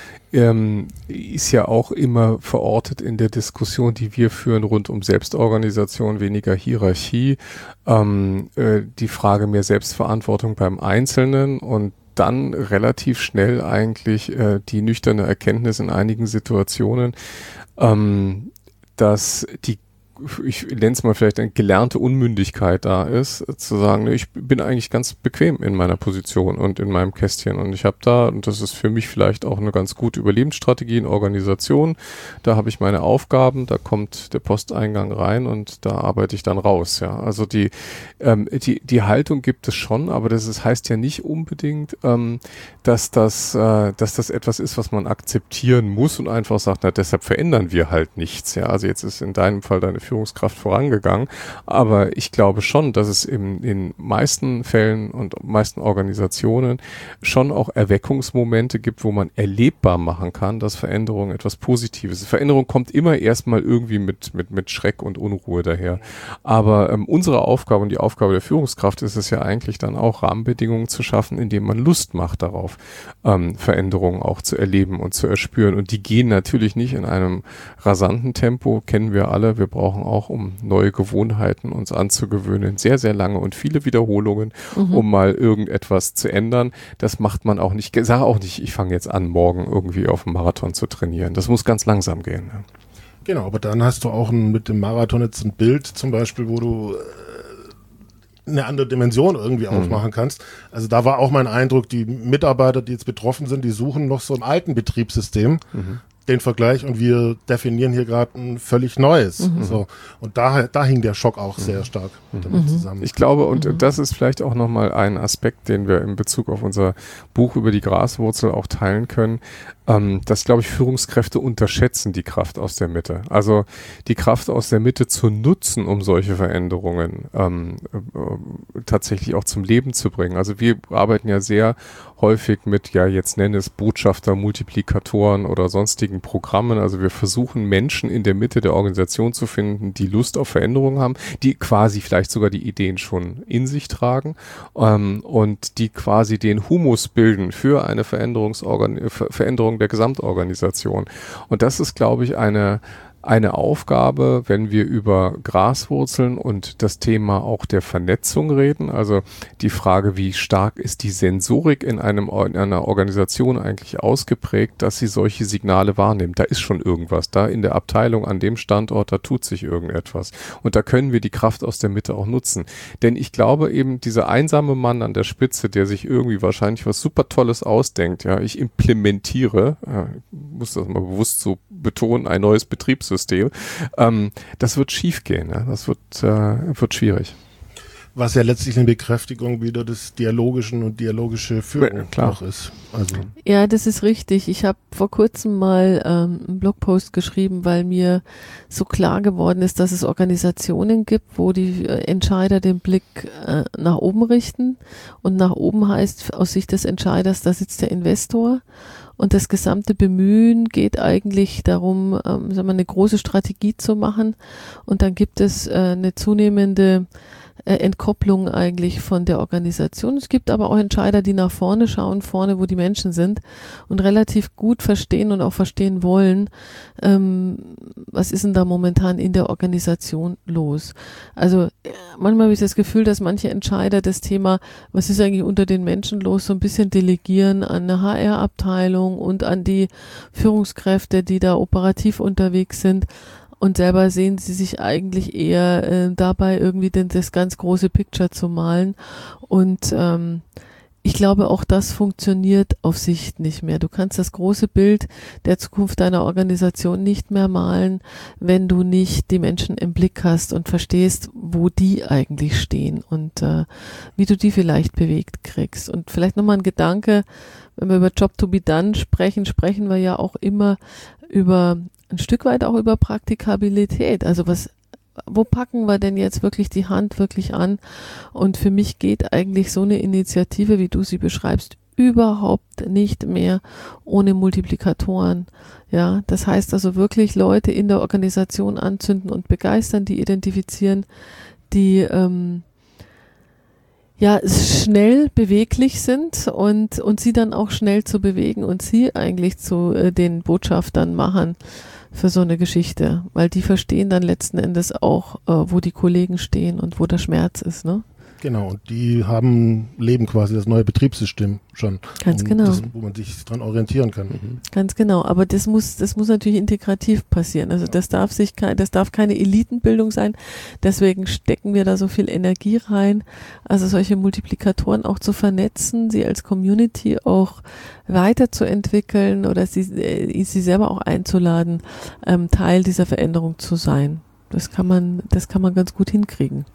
S3: ähm, ist ja auch immer verortet in der Diskussion, die wir führen rund um Selbstorganisation, weniger Hierarchie, ähm, äh, die Frage mehr Selbstverantwortung beim Einzelnen und dann relativ schnell eigentlich äh, die nüchterne Erkenntnis in einigen Situationen, ähm, dass die, ich nenne es mal vielleicht eine gelernte Unmündigkeit da ist, zu sagen, ich bin eigentlich ganz bequem in meiner Position und in meinem Kästchen und ich habe da, und das ist für mich vielleicht auch eine ganz gute Überlebensstrategie in Organisation, da habe ich meine Aufgaben, da kommt der Posteingang rein und da arbeite ich dann raus, ja. Also die, ähm, die, die Haltung gibt es schon, aber das ist, heißt ja nicht unbedingt, ähm, dass das, äh, dass das etwas ist, was man akzeptieren muss und einfach sagt, na, deshalb verändern wir halt nichts, ja. Also jetzt ist in deinem Fall deine Führungskraft vorangegangen, aber ich glaube schon, dass es in den meisten Fällen und meisten Organisationen schon auch Erweckungsmomente gibt, wo man erlebbar machen kann, dass Veränderung etwas Positives ist. Veränderung kommt immer erstmal irgendwie mit, mit, mit Schreck und Unruhe daher. Aber ähm, unsere Aufgabe und die Aufgabe der Führungskraft ist es ja eigentlich dann auch, Rahmenbedingungen zu schaffen, indem man Lust macht darauf, ähm, Veränderungen auch zu erleben und zu erspüren. Und die gehen natürlich nicht in einem rasanten Tempo, kennen wir alle. Wir brauchen auch, um neue Gewohnheiten uns anzugewöhnen, sehr, sehr lange und viele Wiederholungen, mhm. um mal irgendetwas zu ändern. Das macht man auch nicht, sag auch nicht, ich fange jetzt an, morgen irgendwie auf dem Marathon zu trainieren. Das muss ganz langsam gehen. Ne?
S1: Genau, aber dann hast du auch ein, mit dem Marathon jetzt ein Bild zum Beispiel, wo du äh, eine andere Dimension irgendwie mhm. aufmachen kannst. Also da war auch mein Eindruck, die Mitarbeiter, die jetzt betroffen sind, die suchen noch so im alten Betriebssystem. Mhm. den Vergleich, und wir definieren hier gerade ein völlig neues. Mhm. So. Und da, da hing der Schock auch sehr stark mhm. damit zusammen.
S3: Ich glaube, und mhm. das ist vielleicht auch nochmal ein Aspekt, den wir in Bezug auf unser Buch über die Graswurzel auch teilen können, ähm, dass, glaube ich, Führungskräfte unterschätzen die Kraft aus der Mitte. Also die Kraft aus der Mitte zu nutzen, um solche Veränderungen ähm, äh, tatsächlich auch zum Leben zu bringen. Also wir arbeiten ja sehr häufig mit, ja, jetzt nenne es Botschafter, Multiplikatoren oder sonstigen Programmen. Also wir versuchen, Menschen in der Mitte der Organisation zu finden, die Lust auf Veränderungen haben, die quasi vielleicht sogar die Ideen schon in sich tragen ähm, und die quasi den Humus bilden für eine Veränderungsorgan- Ver- Veränderung der Gesamtorganisation. Und das ist, glaube ich, eine eine Aufgabe, wenn wir über Graswurzeln und das Thema auch der Vernetzung reden, also die Frage, wie stark ist die Sensorik in, einem, in einer Organisation eigentlich ausgeprägt, dass sie solche Signale wahrnimmt. Da ist schon irgendwas da in der Abteilung an dem Standort, da tut sich irgendetwas. Und da können wir die Kraft aus der Mitte auch nutzen. Denn ich glaube eben, dieser einsame Mann an der Spitze, der sich irgendwie wahrscheinlich was super Tolles ausdenkt, ja, ich implementiere, ja, ich muss das mal bewusst so betonen, ein neues Betriebssystem, ähm, das wird schief gehen, ja? Das wird, äh, wird schwierig.
S1: Was ja letztlich eine Bekräftigung wieder des dialogischen und dialogische Führung
S3: ja,
S1: auch ist. Also.
S2: Ja, das ist richtig. Ich habe vor kurzem mal ähm, einen Blogpost geschrieben, weil mir so klar geworden ist, dass es Organisationen gibt, wo die äh, Entscheider den Blick äh, nach oben richten. Und nach oben heißt aus Sicht des Entscheiders, da sitzt der Investor. Und das gesamte Bemühen geht eigentlich darum, ähm, sagen wir, eine große Strategie zu machen. Und dann gibt es äh, eine zunehmende äh, Entkopplung eigentlich von der Organisation. Es gibt aber auch Entscheider, die nach vorne schauen, vorne, wo die Menschen sind und relativ gut verstehen und auch verstehen wollen, ähm, was ist denn da momentan in der Organisation los. Also äh, manchmal habe ich das Gefühl, dass manche Entscheider das Thema, was ist eigentlich unter den Menschen los, so ein bisschen delegieren an eine H R-Abteilung und an die Führungskräfte, die da operativ unterwegs sind. Und selber sehen sie sich eigentlich eher äh, dabei, irgendwie denn das ganz große Picture zu malen. Und ähm, ich glaube, auch das funktioniert auf Sicht nicht mehr. Du kannst das große Bild der Zukunft deiner Organisation nicht mehr malen, wenn du nicht die Menschen im Blick hast und verstehst, wo die eigentlich stehen und äh, wie du die vielleicht bewegt kriegst. Und vielleicht nochmal ein Gedanke, wenn wir über Job to be done sprechen, sprechen wir ja auch immer über ein Stück weit auch über Praktikabilität. Also was, wo packen wir denn jetzt wirklich die Hand wirklich an? Und für mich geht eigentlich so eine Initiative, wie du sie beschreibst, überhaupt nicht mehr ohne Multiplikatoren. Ja, das heißt also wirklich Leute in der Organisation anzünden und begeistern, die identifizieren, die ähm, ja, schnell beweglich sind und, und sie dann auch schnell zu bewegen und sie eigentlich zu äh, den Botschaftern machen für so eine Geschichte, weil die verstehen dann letzten Endes auch, äh, wo die Kollegen stehen und wo der Schmerz ist, ne?
S1: Genau, und die haben, leben quasi das neue Betriebssystem schon.
S2: Ganz
S1: um,
S2: genau.
S1: Das, wo man sich dran orientieren kann. Mhm.
S2: Ganz genau, aber das muss, das muss natürlich integrativ passieren. Also das darf sich kein, das darf keine Elitenbildung sein. Deswegen stecken wir da so viel Energie rein. Also solche Multiplikatoren auch zu vernetzen, sie als Community auch weiterzuentwickeln oder sie, äh, sie selber auch einzuladen, ähm, Teil dieser Veränderung zu sein. Das kann man, das kann man ganz gut hinkriegen.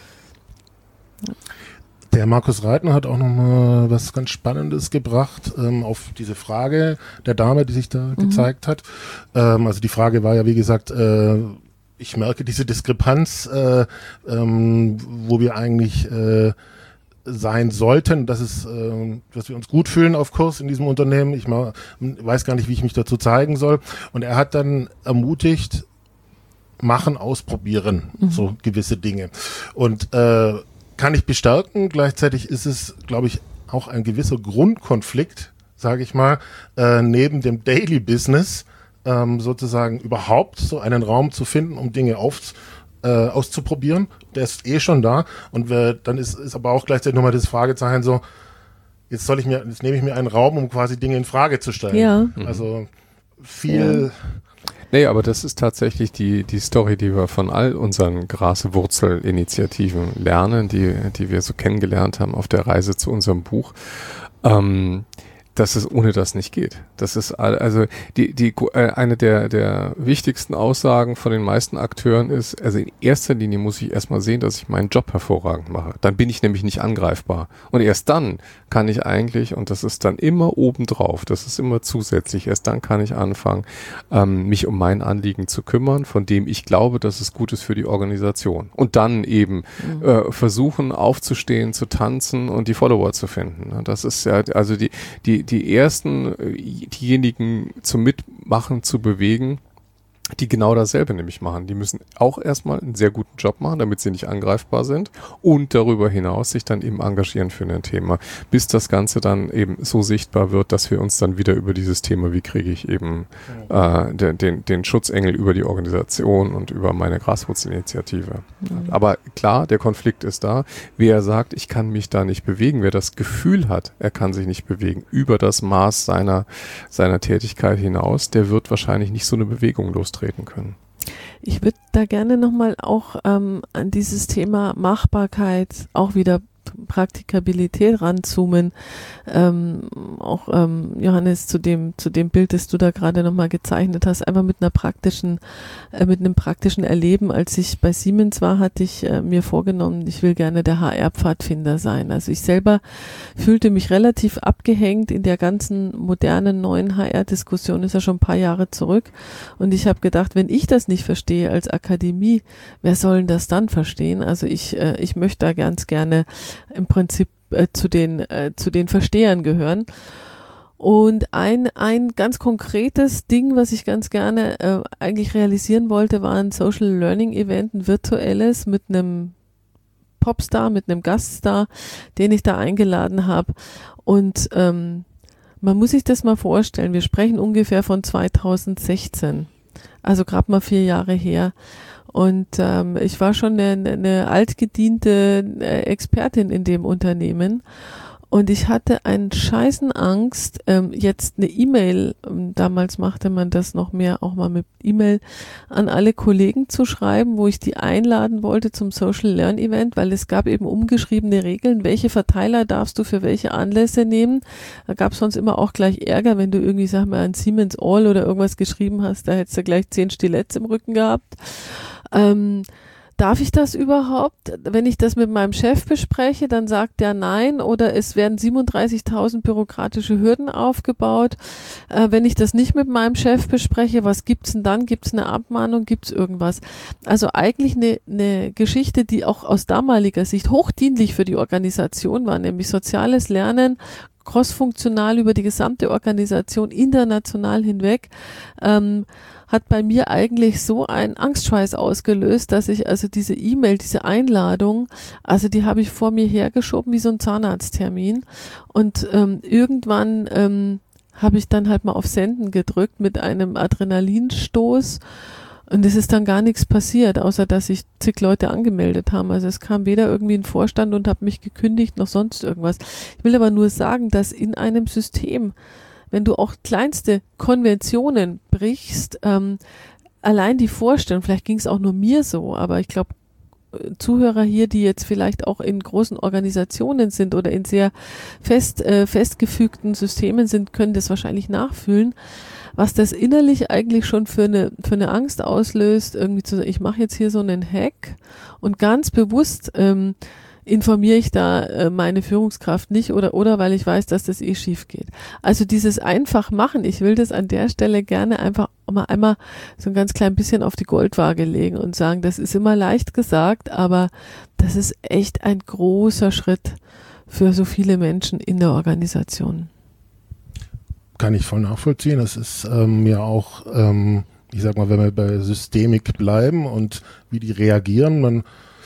S1: Der Markus Reitner hat auch nochmal was ganz Spannendes gebracht ähm, auf diese Frage der Dame, die sich da mhm. gezeigt hat. Ähm, also die Frage war ja, wie gesagt, äh, ich merke diese Diskrepanz, äh, ähm, wo wir eigentlich äh, sein sollten, dass es, äh, dass wir uns gut fühlen auf Kurs in diesem Unternehmen. Ich mal, weiß gar nicht, wie ich mich dazu zeigen soll. Und er hat dann ermutigt, machen, ausprobieren, mhm. so gewisse Dinge. Und äh, kann ich bestärken. Gleichzeitig ist es, glaube ich, auch ein gewisser Grundkonflikt, sage ich mal, äh, neben dem Daily Business ähm, sozusagen überhaupt so einen Raum zu finden, um Dinge auf, äh, auszuprobieren. Der ist eh schon da. Und wir, dann ist, ist aber auch gleichzeitig nochmal das Fragezeichen so, jetzt soll ich mir, jetzt nehme ich mir einen Raum, um quasi Dinge in Frage zu stellen.
S2: Ja.
S1: Also viel...
S3: Ja. Nee, aber das ist tatsächlich die, die Story, die wir von all unseren Graswurzel-Initiativen lernen, die, die wir so kennengelernt haben auf der Reise zu unserem Buch, ähm, dass es ohne das nicht geht. Das ist all, also die, die, äh, eine der, der wichtigsten Aussagen von den meisten Akteuren ist, also in erster Linie muss ich erstmal sehen, dass ich meinen Job hervorragend mache. Dann bin ich nämlich nicht angreifbar. Und erst dann kann ich eigentlich, und das ist dann immer obendrauf, das ist immer zusätzlich, erst dann kann ich anfangen, ähm, mich um mein Anliegen zu kümmern, von dem ich glaube, dass es gut ist für die Organisation. Und dann eben mhm. äh, versuchen aufzustehen, zu tanzen und die Follower zu finden. Das ist ja, also die, die die ersten, diejenigen zum Mitmachen zu bewegen, die genau dasselbe nämlich machen. Die müssen auch erstmal einen sehr guten Job machen, damit sie nicht angreifbar sind und darüber hinaus sich dann eben engagieren für ein Thema, bis das Ganze dann eben so sichtbar wird, dass wir uns dann wieder über dieses Thema, wie kriege ich eben äh, den, den, den Schutzengel über die Organisation und über meine Graswurzelinitiative. Mhm. Aber klar, der Konflikt ist da. Wer sagt, ich kann mich da nicht bewegen, wer das Gefühl hat, er kann sich nicht bewegen, über das Maß seiner, seiner Tätigkeit hinaus, der wird wahrscheinlich nicht so eine Bewegung lostreten können.
S2: Ich würde da gerne nochmal auch ähm, an dieses Thema Machbarkeit, auch wieder Praktikabilität ranzoomen. Ähm, auch ähm, Johannes, zu dem zu dem Bild, das du da gerade nochmal gezeichnet hast, einfach mit einer praktischen, äh, mit einem praktischen Erleben. Als ich bei Siemens war, hatte ich äh, mir vorgenommen, ich will gerne der H R-Pfadfinder sein. Also ich selber fühlte mich relativ abgehängt in der ganzen modernen neuen H R-Diskussion, ist ja schon ein paar Jahre zurück. Und ich habe gedacht, wenn ich das nicht verstehe als Akademie, wer soll denn das dann verstehen? Also ich äh, ich möchte da ganz gerne im Prinzip äh, zu den äh, zu den Verstehern gehören. Und ein ein ganz konkretes Ding, was ich ganz gerne äh, eigentlich realisieren wollte, war ein Social Learning Event, ein virtuelles mit einem Popstar, mit einem Gaststar, den ich da eingeladen habe. Und ähm, man muss sich das mal vorstellen, wir sprechen ungefähr von zweitausendsechzehn, also gerade mal vier Jahre her. Und ähm, ich war schon eine, eine altgediente äh, Expertin in dem Unternehmen. Und ich hatte einen scheißen Angst, ähm, jetzt eine E-Mail, ähm, damals machte man das noch mehr, auch mal mit E-Mail, an alle Kollegen zu schreiben, wo ich die einladen wollte zum Social Learn Event, weil es gab eben umgeschriebene Regeln, welche Verteiler darfst du für welche Anlässe nehmen. Da gab es sonst immer auch gleich Ärger, wenn du irgendwie, sag mal, an Siemens All oder irgendwas geschrieben hast, da hättest du gleich zehn Stiletts im Rücken gehabt. Ähm, Darf ich das überhaupt? Wenn ich das mit meinem Chef bespreche, dann sagt der nein oder es werden siebenunddreißigtausend bürokratische Hürden aufgebaut. Äh, wenn ich das nicht mit meinem Chef bespreche, was gibt's denn dann? Gibt's eine Abmahnung? Gibt's irgendwas? Also eigentlich eine, eine Geschichte, die auch aus damaliger Sicht hochdienlich für die Organisation war, nämlich soziales Lernen, crossfunktional über die gesamte Organisation, international hinweg, ähm, hat bei mir eigentlich so einen Angstschweiß ausgelöst, dass ich also diese E-Mail, diese Einladung, also die habe ich vor mir hergeschoben wie so ein Zahnarzttermin und ähm, irgendwann ähm, habe ich dann halt mal auf Senden gedrückt mit einem Adrenalinstoß und es ist dann gar nichts passiert, außer dass sich zig Leute angemeldet haben. Also es kam weder irgendwie ein Vorstand und hat mich gekündigt, noch sonst irgendwas. Ich will aber nur sagen, dass in einem System, wenn du auch kleinste Konventionen brichst, ähm, allein die Vorstellung, vielleicht ging es auch nur mir so, aber ich glaube, Zuhörer hier, die jetzt vielleicht auch in großen Organisationen sind oder in sehr fest äh, festgefügten Systemen sind, können das wahrscheinlich nachfühlen, was das innerlich eigentlich schon für eine für eine Angst auslöst, irgendwie zu sagen, ich mache jetzt hier so einen Hack und ganz bewusst ähm, informiere ich da äh, meine Führungskraft nicht oder oder weil ich weiß, dass das eh schief geht. Also dieses einfach machen, ich will das an der Stelle gerne einfach mal einmal so ein ganz klein bisschen auf die Goldwaage legen und sagen, das ist immer leicht gesagt, aber das ist echt ein großer Schritt für so viele Menschen in der Organisation.
S1: Kann ich voll nachvollziehen. Das ist ähm, ja auch, ähm, ich sag mal, wenn wir bei Systemik bleiben und wie die reagieren, man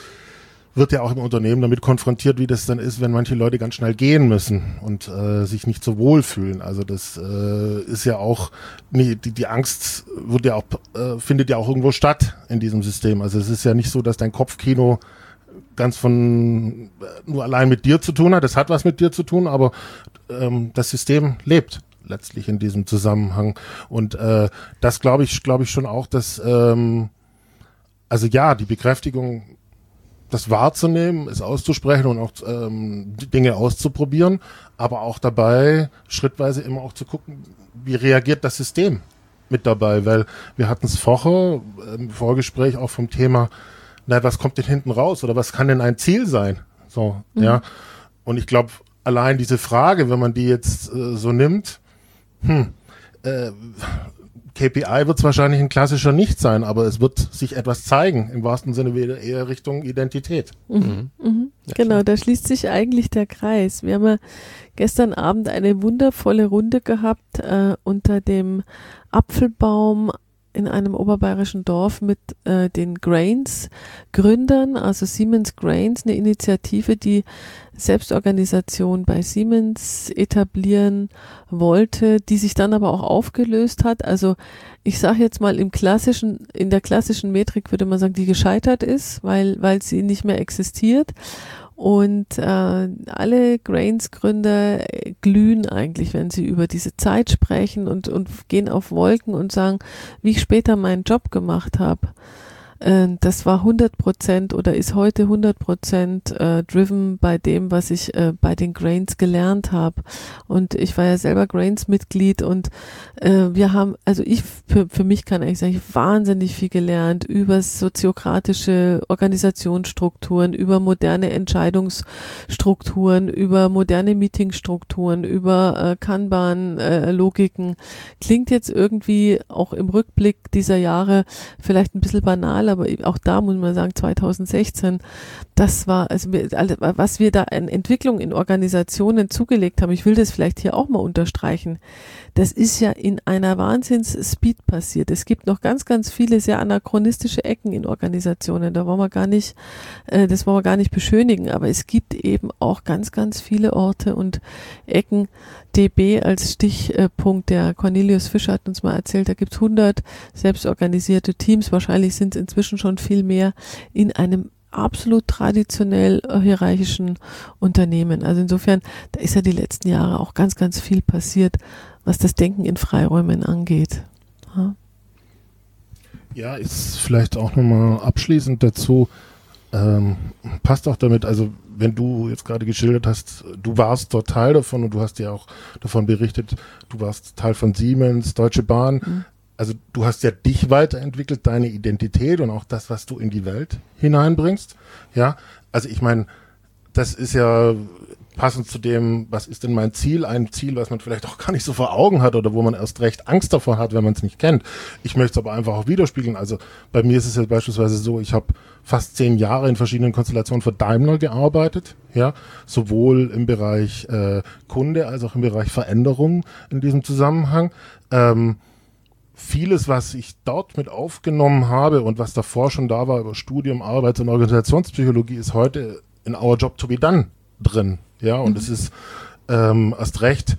S1: wird ja auch im Unternehmen damit konfrontiert, wie das dann ist, wenn manche Leute ganz schnell gehen müssen und äh, sich nicht so wohl fühlen. Also das äh, ist ja auch, nee, die, die Angst wird ja auch, äh, findet ja auch irgendwo statt in diesem System. Also es ist ja nicht so, dass dein Kopfkino ganz von nur allein mit dir zu tun hat. Das hat was mit dir zu tun, aber ähm, das System lebt letztlich in diesem Zusammenhang. Und äh, das glaube ich, glaube ich schon auch, dass ähm, also ja, die Bekräftigung, das wahrzunehmen, es auszusprechen und auch ähm, Dinge auszuprobieren, aber auch dabei schrittweise immer auch zu gucken, wie reagiert das System mit dabei, weil wir hatten es vorher im Vorgespräch auch vom Thema, na, was kommt denn hinten raus oder was kann denn ein Ziel sein? So, mhm. ja. Und ich glaube, allein diese Frage, wenn man die jetzt äh, so nimmt, hm, äh, K P I wird es wahrscheinlich ein klassischer nicht sein, aber es wird sich etwas zeigen, im wahrsten Sinne wieder eher Richtung Identität.
S2: Mhm. Mhm. Ja, genau, klar. Da schließt sich eigentlich der Kreis. Wir haben ja gestern Abend eine wundervolle Runde gehabt äh, unter dem Apfelbaum in einem oberbayerischen Dorf mit äh, den Grains-Gründern, also Siemens Grains, eine Initiative, die Selbstorganisation bei Siemens etablieren wollte, die sich dann aber auch aufgelöst hat. Also ich sage jetzt mal im klassischen, in der klassischen Metrik würde man sagen, die gescheitert ist, weil, weil sie nicht mehr existiert. Und äh, alle Grains-Gründer glühen eigentlich, wenn sie über diese Zeit sprechen und, und gehen auf Wolken und sagen, wie ich später meinen Job gemacht habe. Äh, das war hundert Prozent oder ist heute hundert Prozent äh, driven bei dem, was ich äh, bei den Grains gelernt habe. Und ich war ja selber Grains-Mitglied und äh, wir haben, also ich, für, für mich kann ich sagen, ich habe wahnsinnig viel gelernt über soziokratische Organisationsstrukturen, über moderne Entscheidungsstrukturen, über moderne Meetingstrukturen, über äh, Kanban-Logiken. Äh, Klingt jetzt irgendwie auch im Rückblick dieser Jahre vielleicht ein bisschen banal, aber auch da muss man sagen, zwanzig sechzehn, das war, also was wir da an Entwicklung in Organisationen zugelegt haben, ich will das vielleicht hier auch mal unterstreichen, das ist ja in einer Wahnsinns-Speed passiert. Es gibt noch ganz, ganz viele sehr anachronistische Ecken in Organisationen, da wollen wir gar nicht, äh, das wollen wir gar nicht beschönigen, aber es gibt eben auch ganz, ganz viele Orte und Ecken. D B als Stichpunkt, der Cornelius Fischer hat uns mal erzählt, da gibt es hundert selbstorganisierte Teams, wahrscheinlich sind es inzwischen schon viel mehr, in einem absolut traditionell hierarchischen Unternehmen. Also insofern, da ist ja die letzten Jahre auch ganz, ganz viel passiert, was das Denken in Freiräumen angeht. Ja,
S1: ja, ist vielleicht auch nochmal abschließend dazu, ähm, passt auch damit, also wenn du jetzt gerade geschildert hast, du warst dort Teil davon und du hast ja auch davon berichtet, du warst Teil von Siemens, Deutsche Bahn, mhm. Also du hast ja dich weiterentwickelt, deine Identität und auch das, was du in die Welt hineinbringst, ja, also ich meine, das ist ja passend zu dem, was ist denn mein Ziel, ein Ziel, was man vielleicht auch gar nicht so vor Augen hat oder wo man erst recht Angst davor hat, wenn man es nicht kennt. Ich möchte es aber einfach auch widerspiegeln. Also bei mir ist es ja beispielsweise so, ich habe fast zehn Jahre in verschiedenen Konstellationen für Daimler gearbeitet, ja, sowohl im Bereich äh, Kunde als auch im Bereich Veränderung in diesem Zusammenhang. Ähm, Vieles, was ich dort mit aufgenommen habe und was davor schon da war über Studium, Arbeits- und Organisationspsychologie, ist heute in Our Job to be Done drin. Ja, und mhm. es ist ähm, erst recht,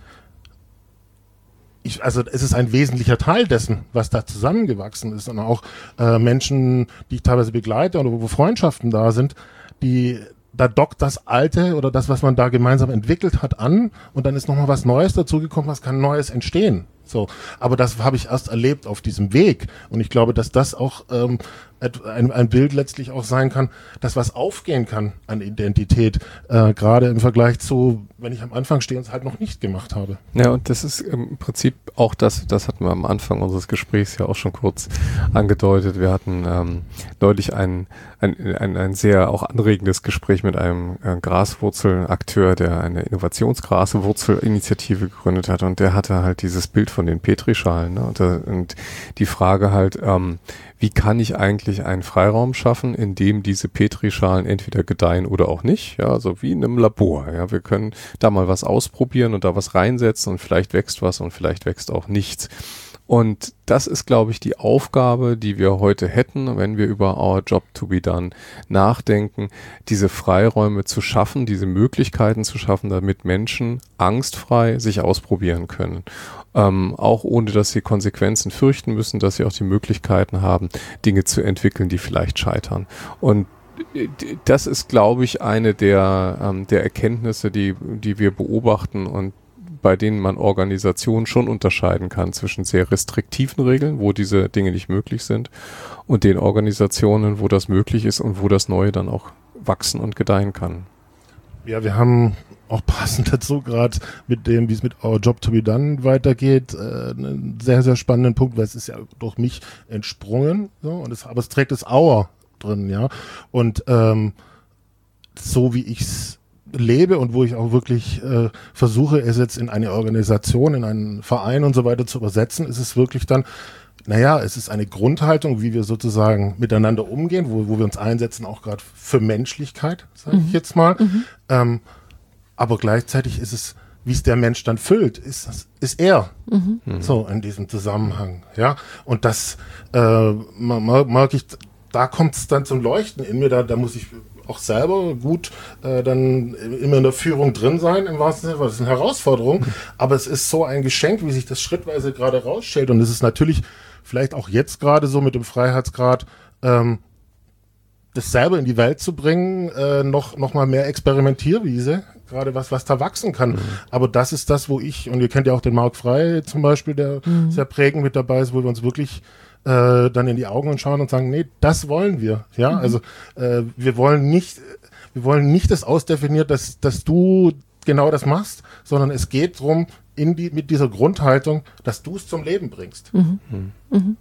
S1: ich, also es ist ein wesentlicher Teil dessen, was da zusammengewachsen ist. Und auch äh, Menschen, die ich teilweise begleite oder wo Freundschaften da sind, die da dockt das Alte oder das, was man da gemeinsam entwickelt hat, an und dann ist nochmal was Neues dazugekommen, was kann Neues entstehen. So, aber das habe ich erst erlebt auf diesem Weg und ich glaube, dass das auch ähm, ein, ein Bild letztlich auch sein kann, dass was aufgehen kann an Identität, äh, gerade im Vergleich zu, wenn ich am Anfang stehe und es halt noch nicht gemacht habe.
S3: Ja, und das ist im Prinzip auch das, das hatten wir am Anfang unseres Gesprächs ja auch schon kurz angedeutet. Wir hatten ähm, neulich ein, ein, ein, ein sehr auch anregendes Gespräch mit einem äh, Graswurzelakteur, der eine Innovationsgraswurzelinitiative gegründet hat und der hatte halt dieses Bild von den Petrischalen, ne? und, und die Frage halt, ähm, wie kann ich eigentlich einen Freiraum schaffen, in dem diese Petrischalen entweder gedeihen oder auch nicht, ja, so wie in einem Labor, ja, wir können da mal was ausprobieren und da was reinsetzen und vielleicht wächst was und vielleicht wächst auch nichts. Und das ist, glaube ich, die Aufgabe, die wir heute hätten, wenn wir über Our Job to be Done nachdenken, diese Freiräume zu schaffen, diese Möglichkeiten zu schaffen, damit Menschen angstfrei sich ausprobieren können. Ähm, auch ohne, dass sie Konsequenzen fürchten müssen, dass sie auch die Möglichkeiten haben, Dinge zu entwickeln, die vielleicht scheitern. Und das ist, glaube ich, eine der, ähm, der Erkenntnisse, die, die wir beobachten und bei denen man Organisationen schon unterscheiden kann zwischen sehr restriktiven Regeln, wo diese Dinge nicht möglich sind, und den Organisationen, wo das möglich ist und wo das Neue dann auch wachsen und gedeihen kann.
S1: Ja, wir haben auch passend dazu gerade mit dem, wie es mit Our Job to be Done weitergeht, äh, einen sehr, sehr spannenden Punkt, weil es ist ja durch mich entsprungen, so, und es, aber es trägt das Our drin, ja, und ähm, so wie ich es lebe und wo ich auch wirklich äh, versuche, es jetzt in eine Organisation, in einen Verein und so weiter zu übersetzen, ist es wirklich dann, naja, es ist eine Grundhaltung, wie wir sozusagen miteinander umgehen, wo, wo wir uns einsetzen, auch gerade für Menschlichkeit, sage mhm. ich jetzt mal. Mhm. Ähm, aber gleichzeitig ist es wie es der Mensch dann füllt, ist, ist er.
S2: Mhm.
S1: So in diesem Zusammenhang. Ja, und das äh, mag ich, da kommt es dann zum Leuchten in mir, da, da muss ich auch selber gut äh, dann immer in der Führung drin sein, im wahrsten Sinne, weil das ist eine Herausforderung, aber es ist so ein Geschenk, wie sich das schrittweise gerade rausstellt, und es ist natürlich vielleicht auch jetzt gerade so mit dem Freiheitsgrad, ähm, das selber in die Welt zu bringen, äh, noch, noch mal mehr Experimentierwiese, gerade was, was da wachsen kann. Mhm. Aber das ist das, wo ich, und ihr kennt ja auch den Marc Frey zum Beispiel, der mhm. sehr prägend mit dabei ist, wo wir uns wirklich äh, dann in die Augen schauen und sagen, nee, das wollen wir. Ja, mhm. also äh, wir wollen nicht, wir wollen nicht das ausdefiniert, dass, dass du genau das machst, sondern es geht darum, in die, mit dieser Grundhaltung, dass du es zum Leben bringst.
S2: Mhm. Mhm. Mhm.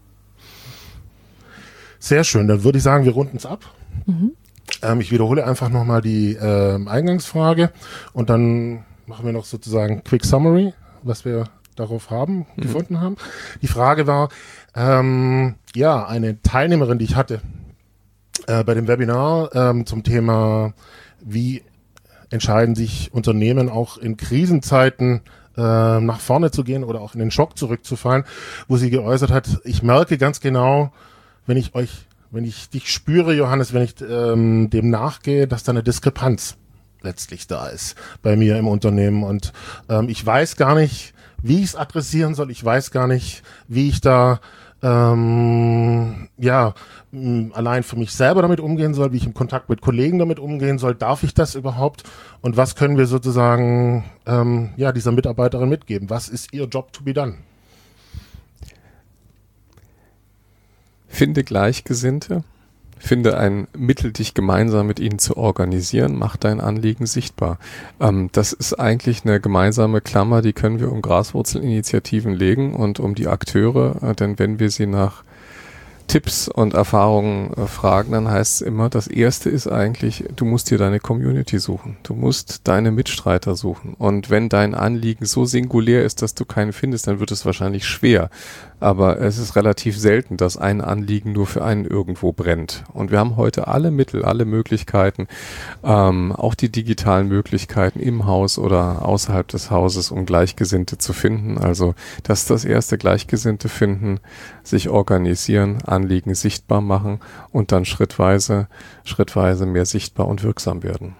S1: Sehr schön, dann würde ich sagen, wir runden es ab.
S2: Mhm.
S1: Ähm, ich wiederhole einfach nochmal die äh, Eingangsfrage und dann machen wir noch sozusagen Quick Summary, was wir darauf haben, mhm. gefunden haben. Die Frage war, ähm, ja, eine Teilnehmerin, die ich hatte äh, bei dem Webinar ähm, zum Thema, wie entscheiden sich Unternehmen auch in Krisenzeiten äh, nach vorne zu gehen oder auch in den Schock zurückzufallen, wo sie geäußert hat, ich merke ganz genau, wenn ich euch, wenn ich dich spüre, Johannes, wenn ich ähm, dem nachgehe, dass da eine Diskrepanz letztlich da ist bei mir im Unternehmen. Und ähm, ich weiß gar nicht, wie ich es adressieren soll. Ich weiß gar nicht, wie ich da ähm, ja mh, allein für mich selber damit umgehen soll, wie ich im Kontakt mit Kollegen damit umgehen soll. Darf ich das überhaupt? Und was können wir sozusagen ähm, ja dieser Mitarbeiterin mitgeben? Was ist ihr Job to be done?
S3: Finde Gleichgesinnte, finde ein Mittel, dich gemeinsam mit ihnen zu organisieren, mach dein Anliegen sichtbar. Ähm, das ist eigentlich eine gemeinsame Klammer, die können wir um Graswurzelinitiativen legen und um die Akteure, äh, denn wenn wir sie nach Tipps und Erfahrungen äh, fragen, dann heißt es immer, das Erste ist eigentlich, du musst dir deine Community suchen. Du musst deine Mitstreiter suchen. Und wenn dein Anliegen so singulär ist, dass du keinen findest, dann wird es wahrscheinlich schwer. Aber es ist relativ selten, dass ein Anliegen nur für einen irgendwo brennt. Und wir haben heute alle Mittel, alle Möglichkeiten, ähm, auch die digitalen Möglichkeiten im Haus oder außerhalb des Hauses, um Gleichgesinnte zu finden. Also das ist das erste, Gleichgesinnte finden, sich organisieren, Anliegen sichtbar machen und dann schrittweise, schrittweise mehr sichtbar und wirksam werden.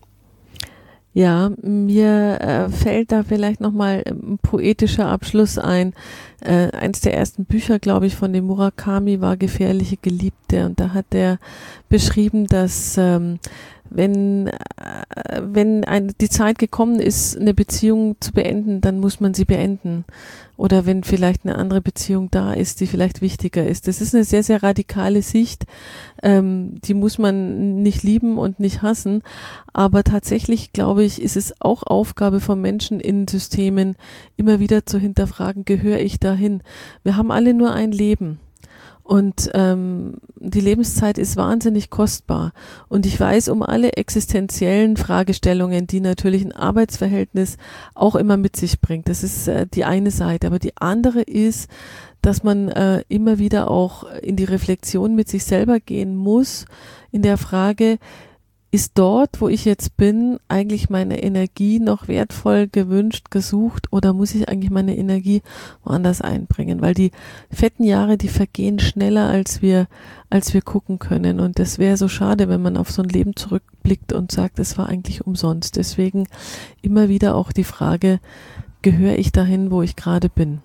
S2: Ja, mir äh, fällt da vielleicht nochmal ein poetischer Abschluss ein. Äh, eins der ersten Bücher, glaube ich, von dem Murakami war Gefährliche Geliebte, und da hat er beschrieben, dass ähm, wenn, äh, wenn eine, die Zeit gekommen ist, eine Beziehung zu beenden, dann muss man sie beenden. Oder wenn vielleicht eine andere Beziehung da ist, die vielleicht wichtiger ist. Das ist eine sehr, sehr radikale Sicht. Ähm, die muss man nicht lieben und nicht hassen. Aber tatsächlich, glaube ich, ist es auch Aufgabe von Menschen in Systemen, immer wieder zu hinterfragen, gehöre ich dahin? Wir haben alle nur ein Leben. Und ähm, die Lebenszeit ist wahnsinnig kostbar. Und ich weiß um alle existenziellen Fragestellungen, die natürlich ein Arbeitsverhältnis auch immer mit sich bringt. Das ist äh, die eine Seite. Aber die andere ist, dass man äh, immer wieder auch in die Reflexion mit sich selber gehen muss, in der Frage, ist dort, wo ich jetzt bin, eigentlich meine Energie noch wertvoll gewünscht, gesucht, oder muss ich eigentlich meine Energie woanders einbringen? Weil die fetten Jahre, die vergehen schneller, als wir, als wir gucken können. Und das wäre so schade, wenn man auf so ein Leben zurückblickt und sagt, es war eigentlich umsonst. Deswegen immer wieder auch die Frage, gehöre ich dahin, wo ich gerade bin?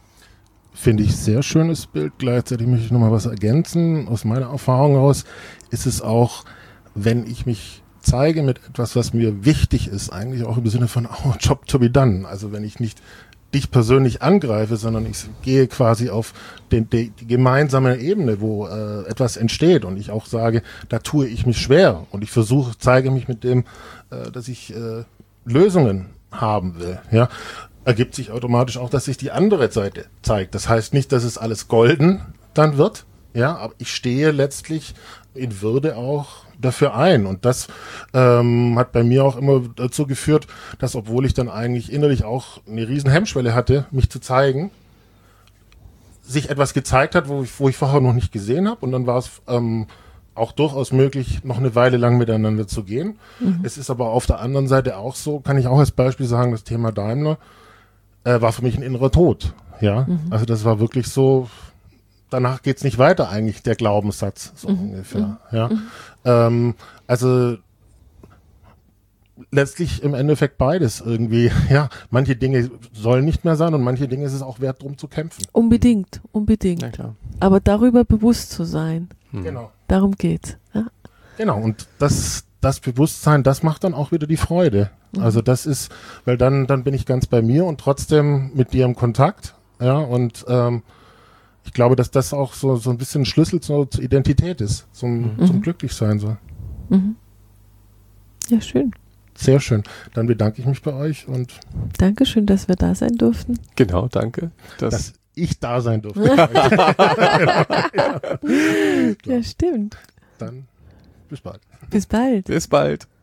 S1: Finde ich sehr schönes Bild. Gleichzeitig möchte ich nochmal was ergänzen. Aus meiner Erfahrung heraus ist es auch, wenn ich mich zeige mit etwas, was mir wichtig ist, eigentlich auch im Sinne von our job to be done. Also wenn ich nicht dich persönlich angreife, sondern ich gehe quasi auf den, die, die gemeinsame Ebene, wo äh, etwas entsteht, und ich auch sage, da tue ich mich schwer und ich versuche, zeige mich mit dem, äh, dass ich äh, Lösungen haben will, ja, ergibt sich automatisch auch, dass sich die andere Seite zeigt. Das heißt nicht, dass es alles golden dann wird, ja, aber ich stehe letztlich in Würde auch dafür ein. Und das ähm, hat bei mir auch immer dazu geführt, dass, obwohl ich dann eigentlich innerlich auch eine riesen Hemmschwelle hatte, mich zu zeigen, sich etwas gezeigt hat, wo ich, wo ich vorher noch nicht gesehen habe. Und dann war es ähm, auch durchaus möglich, noch eine Weile lang miteinander zu gehen.
S2: Mhm.
S1: Es ist aber auf der anderen Seite auch so, kann ich auch als Beispiel sagen, das Thema Daimler äh, war für mich ein innerer Tod. Ja,
S2: Mhm.
S1: also das war wirklich so, danach geht's nicht weiter eigentlich, der Glaubenssatz, so
S2: Mhm.
S1: ungefähr. Ja, ähm, also letztlich im Endeffekt beides irgendwie. Ja, manche Dinge sollen nicht mehr sein und manche Dinge ist es auch wert, drum zu kämpfen.
S2: Unbedingt, unbedingt.
S3: Na klar.
S2: Aber darüber bewusst zu sein,
S3: Hm.
S1: Genau.
S2: darum geht's. Ja?
S1: Genau, und das, das Bewusstsein, das macht dann auch wieder die Freude.
S2: Mhm.
S1: Also das ist, weil dann, dann bin ich ganz bei mir und trotzdem mit dir im Kontakt. Ja, und ähm, ich glaube, dass das auch so, so ein bisschen ein Schlüssel zur, zur Identität ist, zum,
S2: Mhm.
S1: zum Glücklichsein. So.
S2: Mhm. Ja, schön.
S1: Sehr schön. Dann bedanke ich mich bei euch und
S2: Dankeschön, dass wir da sein durften.
S3: Genau, danke. Das,
S1: dass ich da sein durfte.
S2: Ja, stimmt.
S1: Dann bis bald.
S2: Bis bald.
S3: bis bald.